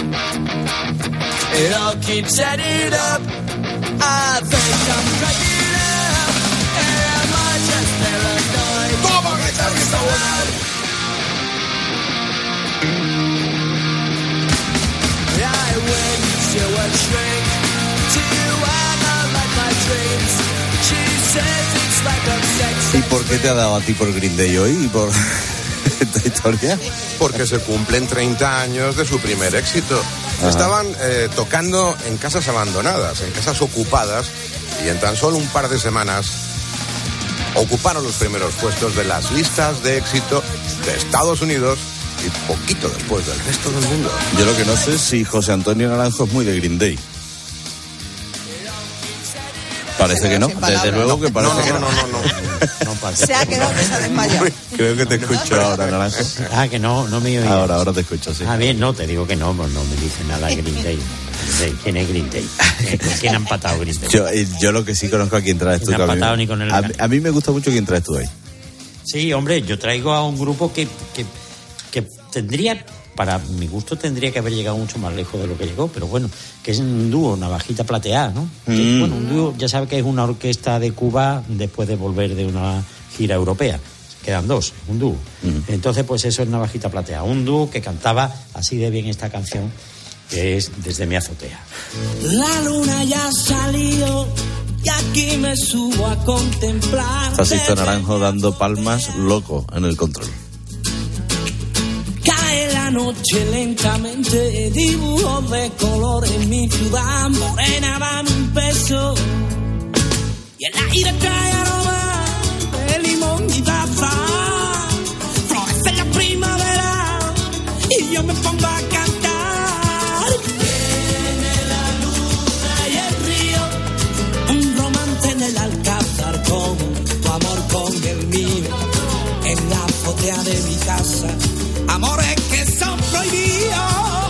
[SPEAKER 17] It all keeps adding up. I think I'm cracking up. Am I just paranoid?
[SPEAKER 16] Toma, guitarrista bueno.
[SPEAKER 17] I went to a shrink to analyze my dreams. She says it's like I'm sexy.
[SPEAKER 10] ¿Y por qué te ha dado a ti por Green Day hoy y por esta historia?
[SPEAKER 16] Porque se cumplen treinta años de su primer éxito.
[SPEAKER 10] Ajá.
[SPEAKER 16] Estaban eh, tocando en casas abandonadas, en casas ocupadas, y en tan solo un par de semanas ocuparon los primeros puestos de las listas de éxito de Estados Unidos y poquito después del resto del mundo.
[SPEAKER 10] Yo lo que no sé es si José Antonio Naranjo es muy de Green Day. Parece que no, desde luego que parece
[SPEAKER 5] no, no,
[SPEAKER 10] que no.
[SPEAKER 5] no, no, no, no.
[SPEAKER 1] Se ha quedado que se ha desmayado.
[SPEAKER 10] Creo que te escucho ahora, Naranjo.
[SPEAKER 5] Ah, que no, no me oí.
[SPEAKER 10] Ahora, ahora te escucho, sí.
[SPEAKER 5] Ah, bien, no, te digo que no, pues no me dice nada Green Day. ¿Quién es Green Day? ¿Quién ha empatado Green Day?
[SPEAKER 10] Yo, yo lo que sí conozco a quien traes tú.
[SPEAKER 5] No ha empatado ni con el...
[SPEAKER 10] a, a mí me gusta mucho quien traes tú ahí.
[SPEAKER 5] Sí, hombre, yo traigo a un grupo que, que, que tendría, para mi gusto, tendría que haber llegado mucho más lejos de lo que llegó, pero bueno, que es un dúo, Navajita Plateada, ¿no? Mm. Que, bueno, un dúo, ya sabe que es una orquesta de Cuba después de volver de una gira europea. Quedan dos, un dúo. Mm. Entonces, pues eso es Navajita Plateada, un dúo que cantaba así de bien esta canción, que es Desde mi azotea.
[SPEAKER 17] La luna ya salió y aquí me subo a contemplar.
[SPEAKER 10] Está Sisto Naranjo dando palmas loco en el control.
[SPEAKER 17] Cae la noche lentamente, dibujos de color en mi ciudad. Morena, dame un beso y el aire trae aroma de limón y taza. Florece la primavera y yo me pongo a cantar. El alcázar con tu amor con el mío en la azotea de mi casa, amores que son prohibidos.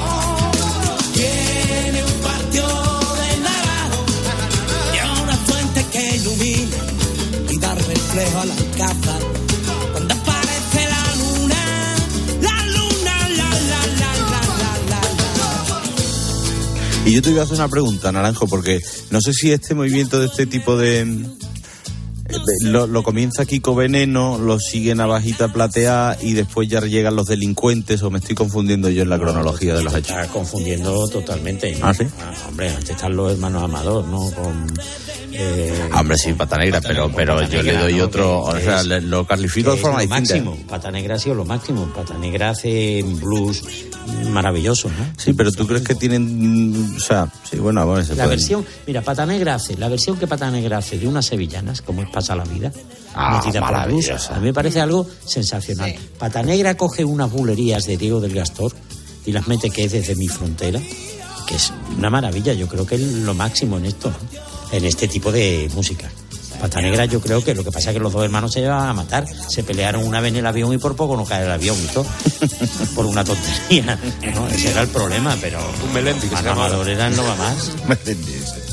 [SPEAKER 17] Tiene un patio de naranjo y una fuente que ilumina y da reflejo al alcázar cuando aparece la luna, la luna, la la la la la la la.
[SPEAKER 10] Y yo te iba a hacer una pregunta, Naranjo, porque no sé si este movimiento de este tipo de... de lo, lo comienza Kiko Veneno, lo sigue Navajita Plateada y después ya llegan los delincuentes, o me estoy confundiendo yo en la cronología de los hechos.
[SPEAKER 5] Está confundiendo totalmente, ¿no?
[SPEAKER 10] ¿Ah, sí?
[SPEAKER 5] Ah, hombre, antes están los hermanos Amador, ¿no? Con... Eh,
[SPEAKER 10] hombre, sí, Pata Negra, pero, pero yo le doy
[SPEAKER 5] ¿no?
[SPEAKER 10] otro,
[SPEAKER 5] que,
[SPEAKER 10] o sea,
[SPEAKER 5] es,
[SPEAKER 10] lo califico de forma
[SPEAKER 5] distinta. Máximo, Pata Negra ha sido lo máximo. Pata Negra hace blues maravilloso, ¿no?
[SPEAKER 10] Sí, pero tú crees que tienen, o sea, sí, bueno, bueno, se
[SPEAKER 5] la
[SPEAKER 10] pueden...
[SPEAKER 5] versión, mira, Pata Negra hace, la versión que Pata Negra hace de unas sevillanas, como es Pasa la vida,
[SPEAKER 10] ah,
[SPEAKER 5] metida por blues, a mí me parece algo sensacional. Sí. Pata Negra coge unas bulerías de Diego del Gastor y las mete, que es Desde mi frontera, que es una maravilla. Yo creo que es lo máximo en esto, ¿no? En este tipo de música. Pata Negra, yo creo que lo que pasa es que los dos hermanos se llevaban a matar, se pelearon una vez en el avión y por poco no cae el avión y todo, por una tontería, ¿no? Ese era el problema, pero
[SPEAKER 8] un Melendi que se llama
[SPEAKER 5] Amador era no va más.
[SPEAKER 10] Melendi.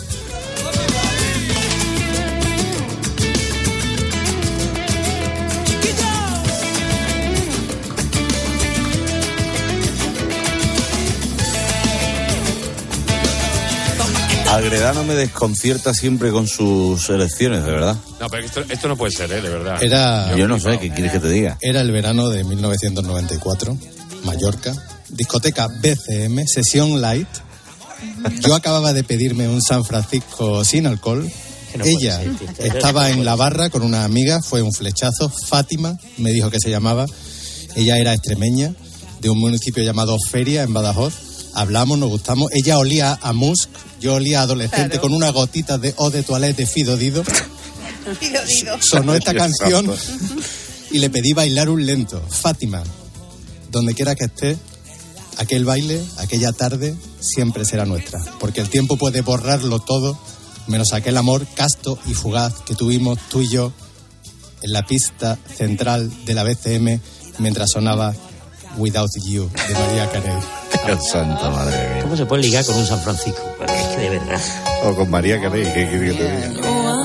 [SPEAKER 10] Agredano me desconcierta siempre con sus elecciones, de verdad.
[SPEAKER 8] No, pero esto, esto no puede ser, ¿eh? De verdad.
[SPEAKER 12] Era,
[SPEAKER 10] Yo no sé, ¿qué quieres que te diga?
[SPEAKER 12] Era el verano de mil novecientos noventa y cuatro, Mallorca, discoteca B C M, sesión light. Yo acababa de pedirme un San Francisco sin alcohol. No Ella estaba en la barra con una amiga, fue un flechazo. Fátima me dijo que se llamaba. Ella era extremeña, de un municipio llamado Feria, en Badajoz. Hablamos, nos gustamos. Ella olía a musk, yo olía a adolescente, claro, con una gotita de eau de toilette de Fido Dido.
[SPEAKER 1] Fido Dido.
[SPEAKER 12] Sonó esta canción y le pedí bailar un lento. Fátima, donde quiera que esté, aquel baile, aquella tarde, siempre será nuestra. Porque el tiempo puede borrarlo todo, menos aquel amor casto y fugaz que tuvimos tú y yo en la pista central de la B C M mientras sonaba Without You, de María Carey.
[SPEAKER 10] ¡Qué santa madre mía!
[SPEAKER 5] ¿Cómo se puede ligar con un San Francisco? Porque es que de verdad.
[SPEAKER 10] O con María Carey, ¿qué quieres que te diga?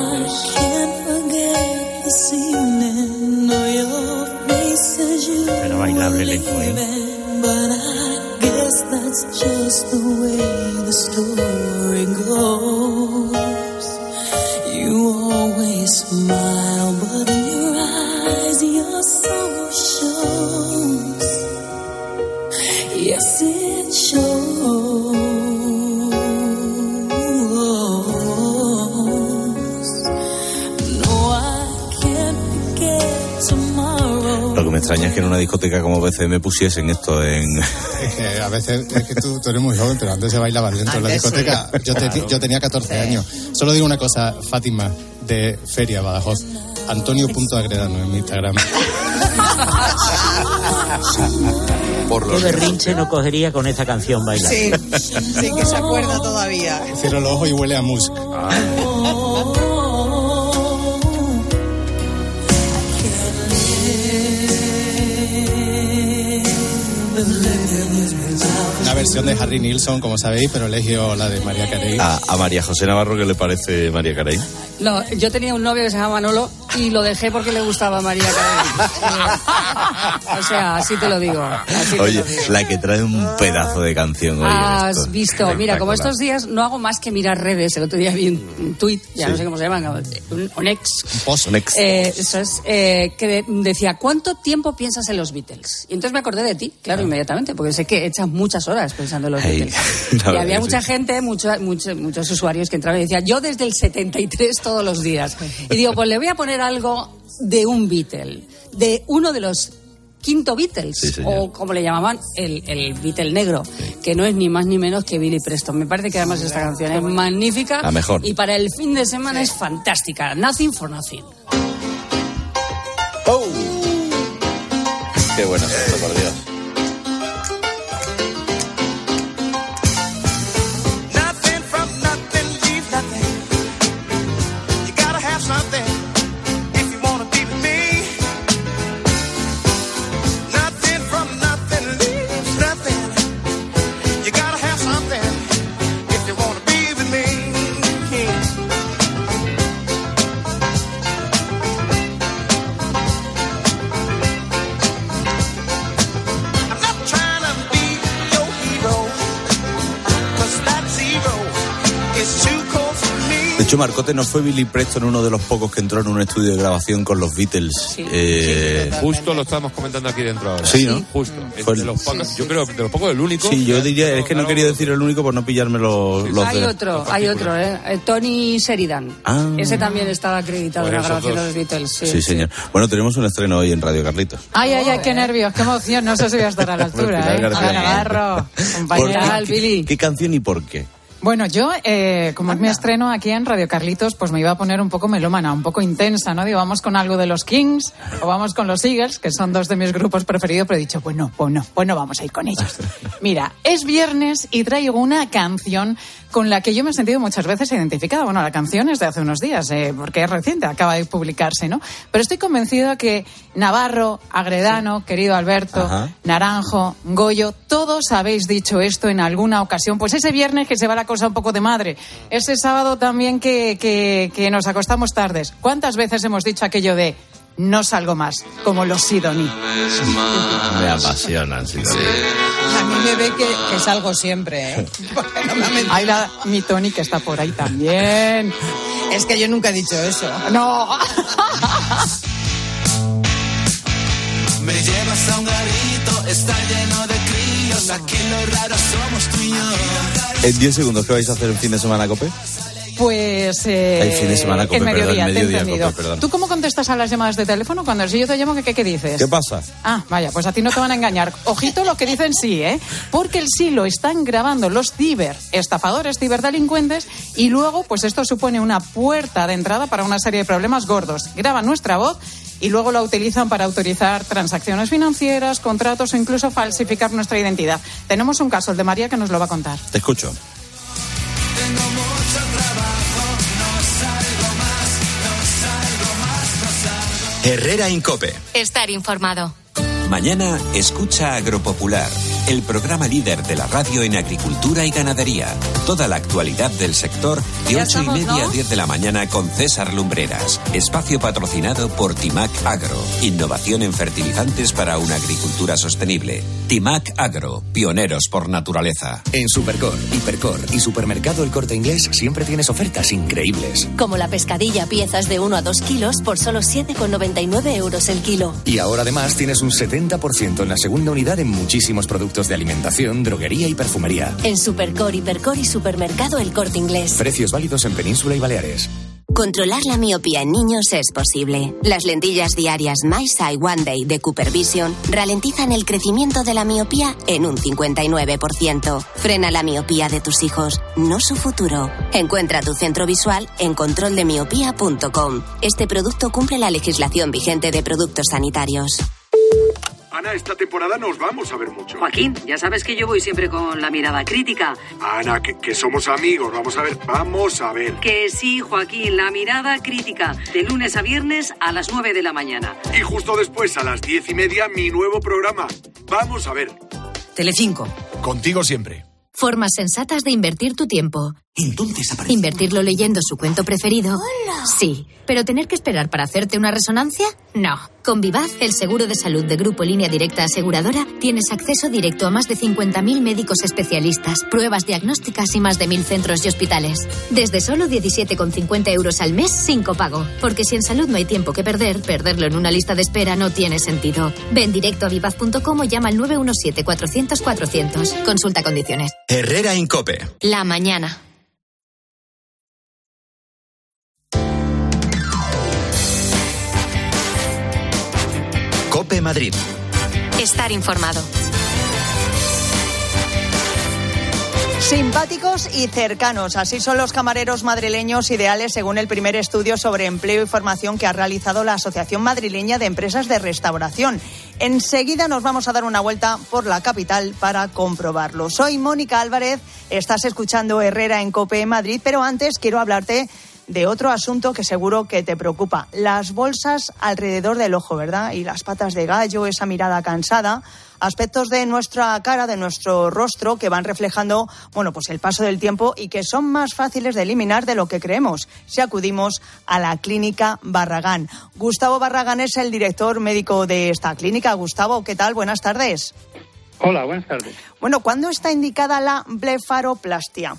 [SPEAKER 5] Pero bailable lento, ¿eh?
[SPEAKER 17] You always smile, but in your eyes your soul shows. Yes, it shows. No, I can't forget tomorrow.
[SPEAKER 10] Lo que me extraña es que en una discoteca como B C M pusiesen esto en...
[SPEAKER 12] Es que a veces, es que tú, tú eres muy joven, pero antes se bailaba lento en la discoteca. Yo, te, yo tenía catorce años. Solo digo una cosa, Fátima, de Feria, Badajoz. Antonio punto Agredano en mi Instagram.
[SPEAKER 16] por los
[SPEAKER 5] ¿Qué berrinche no cogería con esa canción bailando?
[SPEAKER 1] Sí, sí, que se acuerda todavía.
[SPEAKER 6] Cierro los ojos y huele a musk. La versión de Harry Nilsson, como sabéis, pero elegio la de María Carey.
[SPEAKER 10] A, a María José Navarro, ¿qué le parece María Carey?
[SPEAKER 11] No, yo tenía un novio que se llamaba Manolo y lo dejé porque le gustaba María Carey. O sea, así te lo digo. Así te
[SPEAKER 10] Oye,
[SPEAKER 11] lo digo.
[SPEAKER 10] la que trae un pedazo de canción. Oye,
[SPEAKER 11] Has
[SPEAKER 10] esto,
[SPEAKER 11] visto, mira, como estos
[SPEAKER 10] espectacular.
[SPEAKER 11] días no hago más que mirar redes. El otro día vi un, un tuit, ya
[SPEAKER 10] Sí.
[SPEAKER 11] no sé cómo se llaman, un, un ex.
[SPEAKER 10] Un ex.
[SPEAKER 11] Eh, eso es, eh, que de- decía, ¿cuánto tiempo piensas en los Beatles? Y entonces me acordé de ti, claro, inmediatamente, porque sé que echas muchas horas pensando en los
[SPEAKER 10] Ay,
[SPEAKER 11] Beatles.
[SPEAKER 10] la
[SPEAKER 11] Y
[SPEAKER 10] verdad
[SPEAKER 11] había
[SPEAKER 10] que
[SPEAKER 11] mucha
[SPEAKER 10] sí.
[SPEAKER 11] gente, mucho, mucho- muchos usuarios que entraban y decían, yo desde el setenta y tres todos los días. Y digo, pues le voy a poner algo de un Beatle, de uno de los quinto Beatles,
[SPEAKER 10] Sí, señor.
[SPEAKER 11] o como le llamaban, el, el Beatle negro, que no es ni más ni menos que Billy Preston. Me parece que además esta canción es magnífica.
[SPEAKER 10] La mejor.
[SPEAKER 11] Y para el fin de semana es fantástica. Nothing for Nothing.
[SPEAKER 10] ¡Oh! Qué bueno es esto, por Dios.
[SPEAKER 30] Nothing from nothing leaves nothing. You gotta have something if you wanna be with me. Nothing from nothing leaves nothing. You gotta have something if you wanna be with me. I'm not trying to be your hero, 'cause that zero is too cold for me.
[SPEAKER 10] De hecho, Marcote no fue Billy Preston uno de los pocos que entró en un estudio de grabación con los Beatles. Eh,
[SPEAKER 8] Justo lo estamos comentando aquí dentro ahora.
[SPEAKER 10] Sí, ¿no?
[SPEAKER 8] Justo.
[SPEAKER 10] Fue
[SPEAKER 8] De
[SPEAKER 10] el-
[SPEAKER 8] los pocos, yo creo, de los pocos, el único.
[SPEAKER 10] sí, yo diría, es que no quería decir el único por no pillarme los, los
[SPEAKER 11] Hay
[SPEAKER 10] de-
[SPEAKER 11] otro, hay otro, ¿eh? Eh, Tony Sheridan.
[SPEAKER 10] Ah.
[SPEAKER 11] Ese también estaba acreditado
[SPEAKER 10] Pues
[SPEAKER 11] en la
[SPEAKER 10] esos
[SPEAKER 11] grabación
[SPEAKER 10] dos.
[SPEAKER 11] de los Beatles. Sí,
[SPEAKER 10] Sí, señor. Bueno, tenemos un estreno hoy en Radio Carlitos.
[SPEAKER 7] Ay, ay, ay, qué nervios, qué emoción. No sé si voy a estar a la altura,
[SPEAKER 10] Pilar
[SPEAKER 7] ¿eh?
[SPEAKER 10] García.
[SPEAKER 7] Ana Navarro,
[SPEAKER 10] ¿Por
[SPEAKER 7] compañera.
[SPEAKER 10] qué, ¿Qué canción y por qué?
[SPEAKER 7] Bueno, yo, eh, como es mi estreno aquí en Radio Carlitos, pues me iba a poner un poco melómana, un poco intensa, ¿no? Digo, vamos con algo de los Kings o vamos con los Eagles, que son dos de mis grupos preferidos, pero he dicho, pues no, pues no, pues no vamos a ir con ellos. Mira, es viernes y traigo una canción con la que yo me he sentido muchas veces identificada. Bueno, la canción es de hace unos días, eh, porque es reciente, acaba de publicarse, ¿no? Pero estoy convencida que Navarro, Agredano, querido Alberto,
[SPEAKER 9] Ajá.
[SPEAKER 7] Naranjo, Goyo, todos habéis dicho esto en alguna ocasión. Pues ese viernes que se va la cosa un poco de madre. Ese sábado también que, que, que nos acostamos tardes. ¿Cuántas veces hemos dicho aquello de no salgo más, como los Sidoní?
[SPEAKER 10] Me apasionan, sí.
[SPEAKER 1] A mí me ve que, que salgo siempre, ¿eh? Porque no me ha metido.
[SPEAKER 7] Hay la, mi Tony que está por ahí también.
[SPEAKER 1] Es que yo nunca he dicho eso.
[SPEAKER 7] No.
[SPEAKER 30] Me llevas a un garito, está lleno de críos. Aquí lo raro somos tú y yo.
[SPEAKER 10] En diez segundos, ¿qué vais a hacer el fin de semana, Cope?
[SPEAKER 7] Pues eh,
[SPEAKER 10] El fin de semana, Cope,
[SPEAKER 7] el mediodía,
[SPEAKER 10] perdón,
[SPEAKER 7] te he
[SPEAKER 10] mediodía,
[SPEAKER 7] entendido.
[SPEAKER 10] Cope, perdón.
[SPEAKER 7] ¿Tú cómo contestas a las llamadas de teléfono cuando si yo te llamo, ¿qué, qué dices?
[SPEAKER 10] ¿Qué pasa?
[SPEAKER 7] Ah, vaya, pues a ti no te van a engañar. Ojito lo que dicen sí, ¿eh? Porque el sí lo están grabando los ciber estafadores, ciberdelincuentes, y luego, pues esto supone una puerta de entrada para una serie de problemas gordos. Graban nuestra voz y luego la utilizan para autorizar transacciones financieras, contratos o incluso falsificar nuestra identidad. Tenemos un caso, el de María, que nos lo va a contar.
[SPEAKER 10] Te escucho.
[SPEAKER 30] Tengo mucho trabajo, no salgo más, no salgo más, no salgo.
[SPEAKER 2] Herrera Incope.
[SPEAKER 3] Estar informado.
[SPEAKER 2] Mañana escucha Agropopular, el programa líder de la radio en agricultura y ganadería. Toda la actualidad del sector de
[SPEAKER 7] Ya
[SPEAKER 2] ocho y
[SPEAKER 7] estamos,
[SPEAKER 2] media
[SPEAKER 7] ¿no?
[SPEAKER 2] a diez de la mañana con César Lumbreras. Espacio patrocinado por Timac Agro. Innovación en fertilizantes para una agricultura sostenible. Timac Agro, pioneros por naturaleza.
[SPEAKER 18] En Supercor, Hipercor y Supermercado El Corte Inglés siempre tienes ofertas increíbles.
[SPEAKER 19] Como la pescadilla piezas de uno a dos kilos por solo siete con noventa y nueve euros el kilo.
[SPEAKER 18] Y ahora además tienes un setenta por ciento en la segunda unidad en muchísimos productos de alimentación, droguería y perfumería.
[SPEAKER 19] En Supercor, Hipercor y Supermercado El Corte Inglés.
[SPEAKER 18] Precios válidos en Península y Baleares.
[SPEAKER 19] Controlar la miopía en niños es posible. Las lentillas diarias My Sight One Day de Cooper Vision ralentizan el crecimiento de la miopía en un cincuenta y nueve por ciento. Frena la miopía de tus hijos, no su futuro. Encuentra tu centro visual en control de miopía punto com. Este producto cumple la legislación vigente de productos sanitarios.
[SPEAKER 9] Ana, esta temporada nos vamos a ver mucho.
[SPEAKER 14] Joaquín, ya sabes que yo voy siempre con la mirada crítica.
[SPEAKER 9] Ana, que, que somos amigos, vamos a ver, vamos a ver.
[SPEAKER 14] Que sí, Joaquín, la mirada crítica. De lunes a viernes a las nueve de la mañana.
[SPEAKER 9] Y justo después, a las diez y media, mi nuevo programa. Vamos a ver.
[SPEAKER 20] Telecinco.
[SPEAKER 9] Contigo siempre.
[SPEAKER 21] Formas sensatas de invertir tu tiempo.
[SPEAKER 20] Entonces aparece.
[SPEAKER 21] ¿Invertirlo leyendo su cuento preferido? ¡Hola! Sí. ¿Pero tener que esperar para hacerte una resonancia? No. Con Vivaz, el seguro de salud de Grupo Línea Directa Aseguradora, tienes acceso directo a más de cincuenta mil médicos especialistas, pruebas diagnósticas y más de mil centros y hospitales. Desde solo diecisiete con cincuenta euros al mes sin copago. Porque si en salud no hay tiempo que perder, perderlo en una lista de espera no tiene sentido. Ven directo a vivaz punto com o llama al nueve uno siete cuatrocientos cuatrocientos. Consulta condiciones.
[SPEAKER 18] Herrera Incope.
[SPEAKER 21] La mañana.
[SPEAKER 18] Cope Madrid.
[SPEAKER 3] Estar informado.
[SPEAKER 4] Simpáticos y cercanos, así son los camareros madrileños ideales según el primer estudio sobre empleo y formación que ha realizado la Asociación Madrileña de Empresas de Restauración. Enseguida nos vamos a dar una vuelta por la capital para comprobarlo. Soy Mónica Álvarez, estás escuchando Herrera en COPE Madrid, pero antes quiero hablarte de otro asunto que seguro que te preocupa. Las bolsas alrededor del ojo, ¿verdad? Y las patas de gallo, esa mirada cansada, aspectos de nuestra cara, de nuestro rostro, que van reflejando, bueno, pues el paso del tiempo y que son más fáciles de eliminar de lo que creemos si acudimos a la Clínica Barragán. Gustavo Barragán es el director médico de esta clínica. Gustavo, ¿qué tal? Buenas tardes.
[SPEAKER 22] Hola, buenas tardes.
[SPEAKER 4] Bueno, ¿cuándo está indicada la blefaroplastia?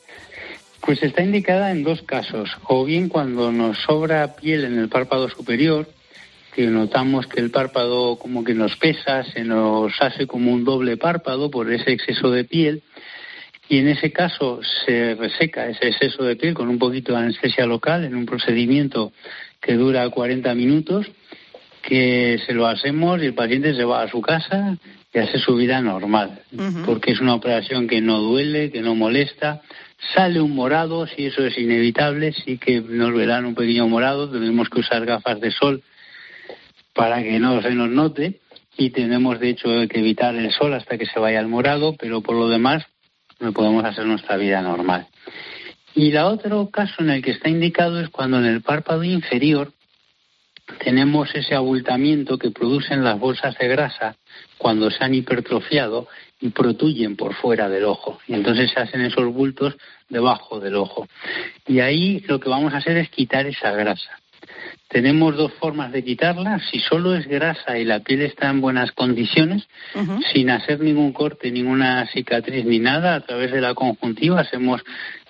[SPEAKER 22] Pues está indicada en dos casos, o bien cuando nos sobra piel en el párpado superior, que notamos que el párpado como que nos pesa, se nos hace como un doble párpado por ese exceso de piel, y en ese caso se reseca ese exceso de piel con un poquito de anestesia local en un procedimiento que dura cuarenta minutos, que se lo hacemos y el paciente se va a su casa y hace su vida normal, uh-huh. porque es una operación que no duele, que no molesta. Sale un morado, si eso es inevitable, sí que nos verán un pequeño morado, tenemos que usar gafas de sol para que no se nos note y tenemos de hecho que evitar el sol hasta que se vaya el morado, pero por lo demás no podemos hacer nuestra vida normal. Y el otro caso en el que está indicado es cuando en el párpado inferior tenemos ese abultamiento que producen las bolsas de grasa cuando se han hipertrofiado y protuyen por fuera del ojo. Y entonces se hacen esos bultos debajo del ojo. Y ahí lo que vamos a hacer es quitar esa grasa. Tenemos dos formas de quitarla. Si solo es grasa y la piel está en buenas condiciones, uh-huh. sin hacer ningún corte, ninguna cicatriz ni nada, a través de la conjuntiva hacemos,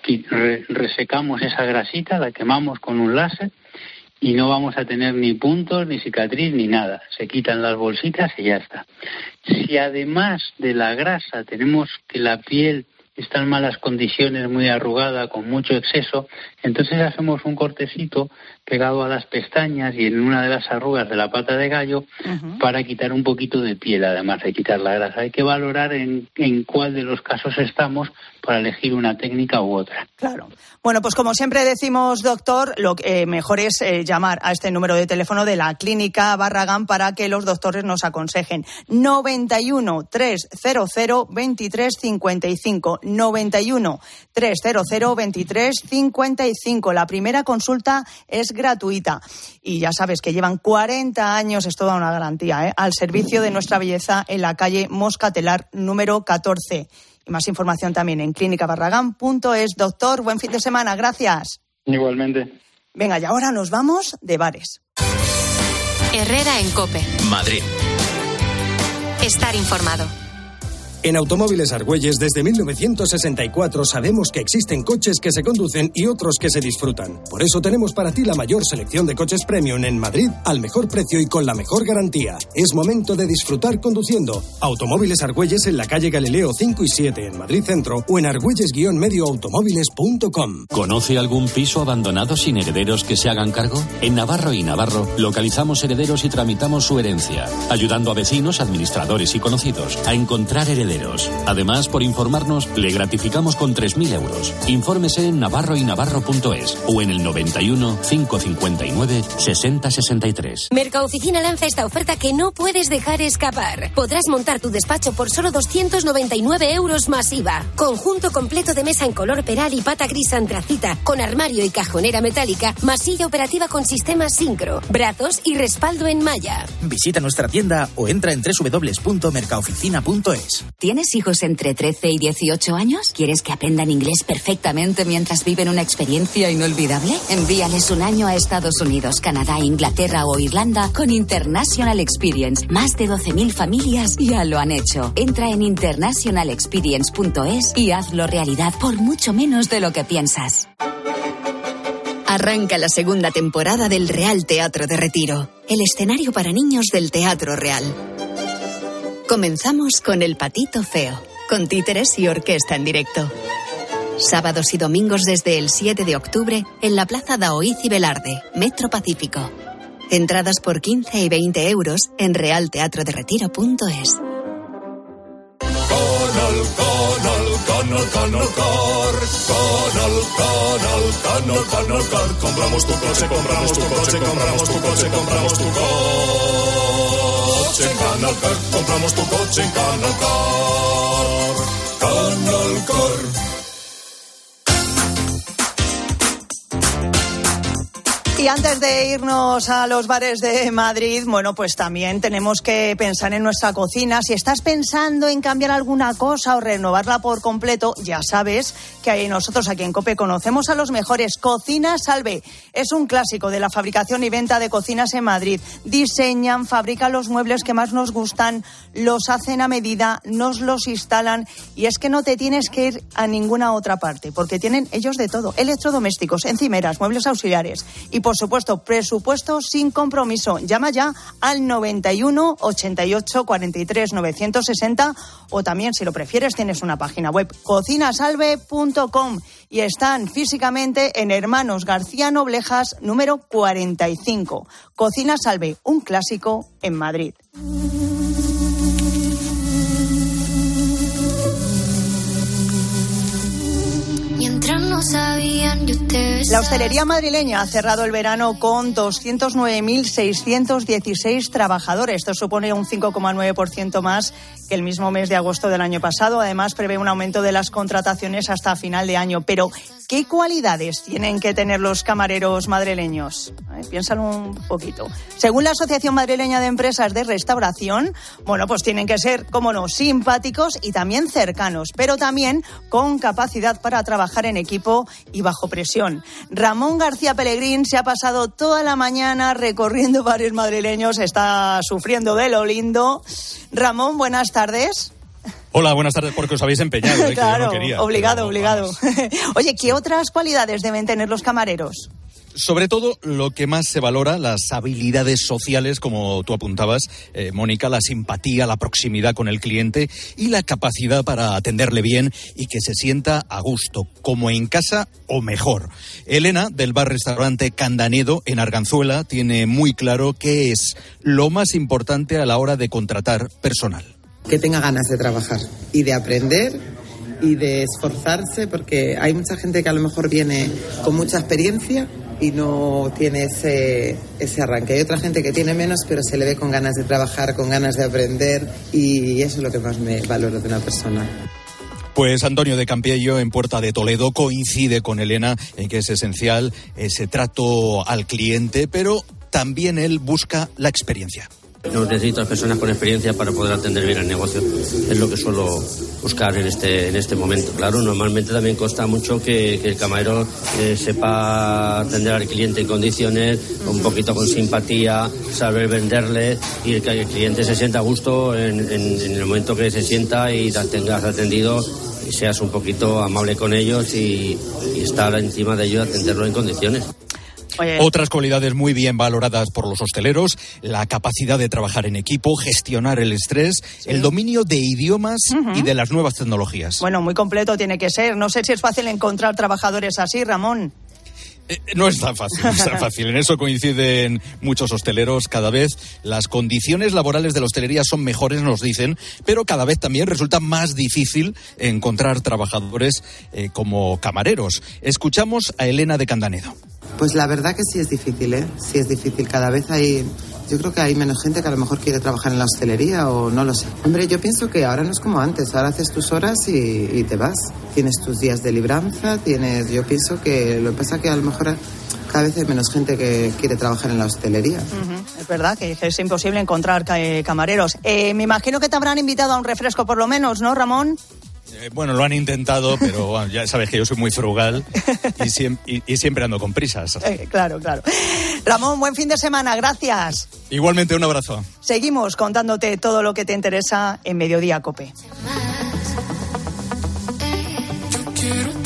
[SPEAKER 22] resecamos esa grasita, la quemamos con un láser, y no vamos a tener ni puntos, ni cicatriz, ni nada. Se quitan las bolsitas y ya está. Si además de la grasa tenemos que la piel está en malas condiciones, muy arrugada, con mucho exceso, entonces hacemos un cortecito pegado a las pestañas y en una de las arrugas de la pata de gallo uh-huh. para quitar un poquito de piel, además de quitar la grasa. Hay que valorar en, en cuál de los casos estamos para elegir una técnica u otra.
[SPEAKER 4] Claro. Bueno, pues como siempre decimos, doctor, lo que eh, mejor es eh, llamar a este número de teléfono de la Clínica Barragán para que los doctores nos aconsejen. noventa y uno, trescientos, veintitrés cincuenta y cinco. noventa y uno, trescientos, veintitrés cincuenta y cinco. La primera consulta es gratuita. Y ya sabes que llevan cuarenta años, es toda una garantía, ¿eh? al servicio de nuestra belleza en la calle Moscatelar número catorce. Y más información también en clínica barragán punto es. Doctor, buen fin de semana, gracias.
[SPEAKER 22] Igualmente.
[SPEAKER 4] Venga, y ahora nos vamos de bares.
[SPEAKER 3] Herrera en COPE.
[SPEAKER 18] Madrid.
[SPEAKER 3] Estar informado.
[SPEAKER 24] En Automóviles Argüelles, desde mil novecientos sesenta y cuatro, sabemos que existen coches que se conducen y otros que se disfrutan. Por eso tenemos para ti la mayor selección de coches premium en Madrid, al mejor precio y con la mejor garantía. Es momento de disfrutar conduciendo. Automóviles Argüelles en la calle Galileo cinco y siete, en Madrid Centro, o en argüelles guion medio automóviles punto com.
[SPEAKER 25] ¿Conoce algún piso abandonado sin herederos que se hagan cargo? En Navarro y Navarro localizamos herederos y tramitamos su herencia, ayudando a vecinos, administradores y conocidos a encontrar herederos herederos. Además, por informarnos, le gratificamos con tres mil euros. Infórmese en navarro y navarro punto es o en el noventa y uno, cinco cincuenta y nueve, sesenta sesenta y tres.
[SPEAKER 19] Mercaoficina lanza esta oferta que no puedes dejar escapar. Podrás montar tu despacho por solo doscientos noventa y nueve euros más I V A. Conjunto completo de mesa en color peral y pata gris antracita, con armario y cajonera metálica, más silla operativa con sistema sincro, brazos y respaldo en malla.
[SPEAKER 12] Visita nuestra tienda o entra en doble u doble u doble u punto mercaoficina punto es.
[SPEAKER 13] ¿Tienes hijos entre trece y dieciocho años? ¿Quieres que aprendan inglés perfectamente mientras viven una experiencia inolvidable? Envíales un año a Estados Unidos, Canadá, Inglaterra o Irlanda con International Experience. Más de doce mil familias ya lo han hecho. Entra en international experience punto es y hazlo realidad por mucho menos de lo que piensas. Arranca la segunda temporada del Real Teatro de Retiro, el escenario para niños del Teatro Real. Comenzamos con El Patito Feo, con títeres y orquesta en directo. Sábados y domingos desde el siete de octubre en la Plaza Daoíz y Velarde, Metro Pacífico. Entradas por quince y veinte euros en real teatro de retiro punto es.
[SPEAKER 15] Conol, Conol, Conol, Conol Cor. Conol, Conol, Conol, Conol Cor. Compramos tu coche, compramos tu coche, compramos tu coche, compramos tu coche en Conol Cor. Compramos tu coche en Conol Cor. Conol Cor.
[SPEAKER 4] Y antes de irnos a los bares de Madrid, bueno, pues también tenemos que pensar en nuestra cocina. Si estás pensando en cambiar alguna cosa o renovarla por completo, ya sabes que ahí nosotros aquí en COPE conocemos a los mejores. Cocina Salve es un clásico de la fabricación y venta de cocinas en Madrid. Diseñan, fabrican los muebles que más nos gustan, los hacen a medida, nos los instalan y es que no te tienes que ir a ninguna otra parte porque tienen ellos de todo. Electrodomésticos, encimeras, muebles auxiliares y por Por supuesto, presupuesto sin compromiso. Llama ya al noventa y uno, ochenta y ocho, cuarenta y tres, novecientos sesenta o también, si lo prefieres, tienes una página web, cocinasalve punto com y están físicamente en Hermanos García Noblejas, número cuarenta y cinco. Cocina Salve, un clásico en Madrid.
[SPEAKER 16] No sabían y ustedes.
[SPEAKER 4] La hostelería madrileña ha cerrado el verano con doscientos nueve mil seiscientos dieciséis trabajadores. Esto supone un cinco coma nueve por ciento más que el mismo mes de agosto del año pasado. Además, prevé un aumento de las contrataciones hasta final de año. Pero, ¿qué cualidades tienen que tener los camareros madrileños? Eh, piénsalo un poquito. Según la Asociación Madrileña de Empresas de Restauración, bueno, pues tienen que ser, cómo no, simpáticos y también cercanos, pero también con capacidad para trabajar en equipo y bajo presión. Ramón García Pellegrín se ha pasado toda la mañana recorriendo bares madrileños, está sufriendo de lo lindo. Ramón, buenas tardes.
[SPEAKER 17] Hola, buenas tardes, porque os habéis empeñado. ¿eh?
[SPEAKER 4] Claro,
[SPEAKER 17] que yo no quería,
[SPEAKER 4] obligado,
[SPEAKER 17] no,
[SPEAKER 4] obligado. Oye, ¿qué otras cualidades deben tener los camareros?
[SPEAKER 17] Sobre todo, lo que más se valora, las habilidades sociales, como tú apuntabas, eh, Mónica, la simpatía, la proximidad con el cliente y la capacidad para atenderle bien y que se sienta a gusto, como en casa o mejor. Elena, del bar-restaurante Candanedo, en Arganzuela, tiene muy claro qué es lo más importante a la hora de contratar personal.
[SPEAKER 23] Que tenga ganas de trabajar y de aprender y de esforzarse, porque hay mucha gente que a lo mejor viene con mucha experiencia y no tiene ese, ese arranque. Hay otra gente que tiene menos, pero se le ve con ganas de trabajar, con ganas de aprender, y eso es lo que más me valoro de una persona.
[SPEAKER 17] Pues Antonio de Campiello, en Puerta de Toledo, coincide con Elena en que es esencial ese trato al cliente, pero también él busca la experiencia.
[SPEAKER 26] No necesito personas con experiencia para poder atender bien el negocio. Es lo que suelo buscar en este en este momento. Claro, normalmente también consta mucho que, que el camarero eh, sepa atender al cliente en condiciones, un poquito con simpatía, saber venderle y que el cliente se sienta a gusto en, en, en el momento que se sienta y te tengas atendido y seas un poquito amable con ellos y, y estar encima de ellos, atenderlo en condiciones.
[SPEAKER 17] Oye. Otras cualidades muy bien valoradas por los hosteleros: la capacidad de trabajar en equipo, gestionar el estrés, sí. el dominio de idiomas uh-huh. y de las nuevas tecnologías.
[SPEAKER 4] Bueno, muy completo tiene que ser. No sé si es fácil encontrar trabajadores así, Ramón.
[SPEAKER 17] Eh, no es tan fácil, no es tan fácil. En eso coinciden muchos hosteleros. Cada vez las condiciones laborales de la hostelería son mejores, nos dicen, pero cada vez también resulta más difícil encontrar trabajadores eh, como camareros. Escuchamos a Elena de Candanedo.
[SPEAKER 23] Pues la verdad que sí es difícil, ¿eh? Sí es difícil. Cada vez hay... Yo creo que hay menos gente que a lo mejor quiere trabajar en la hostelería o no lo sé. Hombre, yo pienso que ahora no es como antes. Ahora haces tus horas y, y te vas. Tienes tus días de libranza, tienes... Yo pienso que lo que pasa es que a lo mejor cada vez hay menos gente que quiere trabajar en la hostelería.
[SPEAKER 4] Uh-huh. Es verdad que es imposible encontrar camareros. Eh, me imagino que te habrán invitado a un refresco por lo menos, ¿no, Ramón?
[SPEAKER 17] Eh, bueno, lo han intentado, pero bueno, ya sabes que yo soy muy frugal y, siem- y, y siempre ando con prisas.
[SPEAKER 4] Eh, claro, claro. Ramón, buen fin de semana, gracias.
[SPEAKER 17] Igualmente, un abrazo.
[SPEAKER 4] Seguimos contándote todo lo que te interesa en Mediodía COPE.
[SPEAKER 16] Yo quiero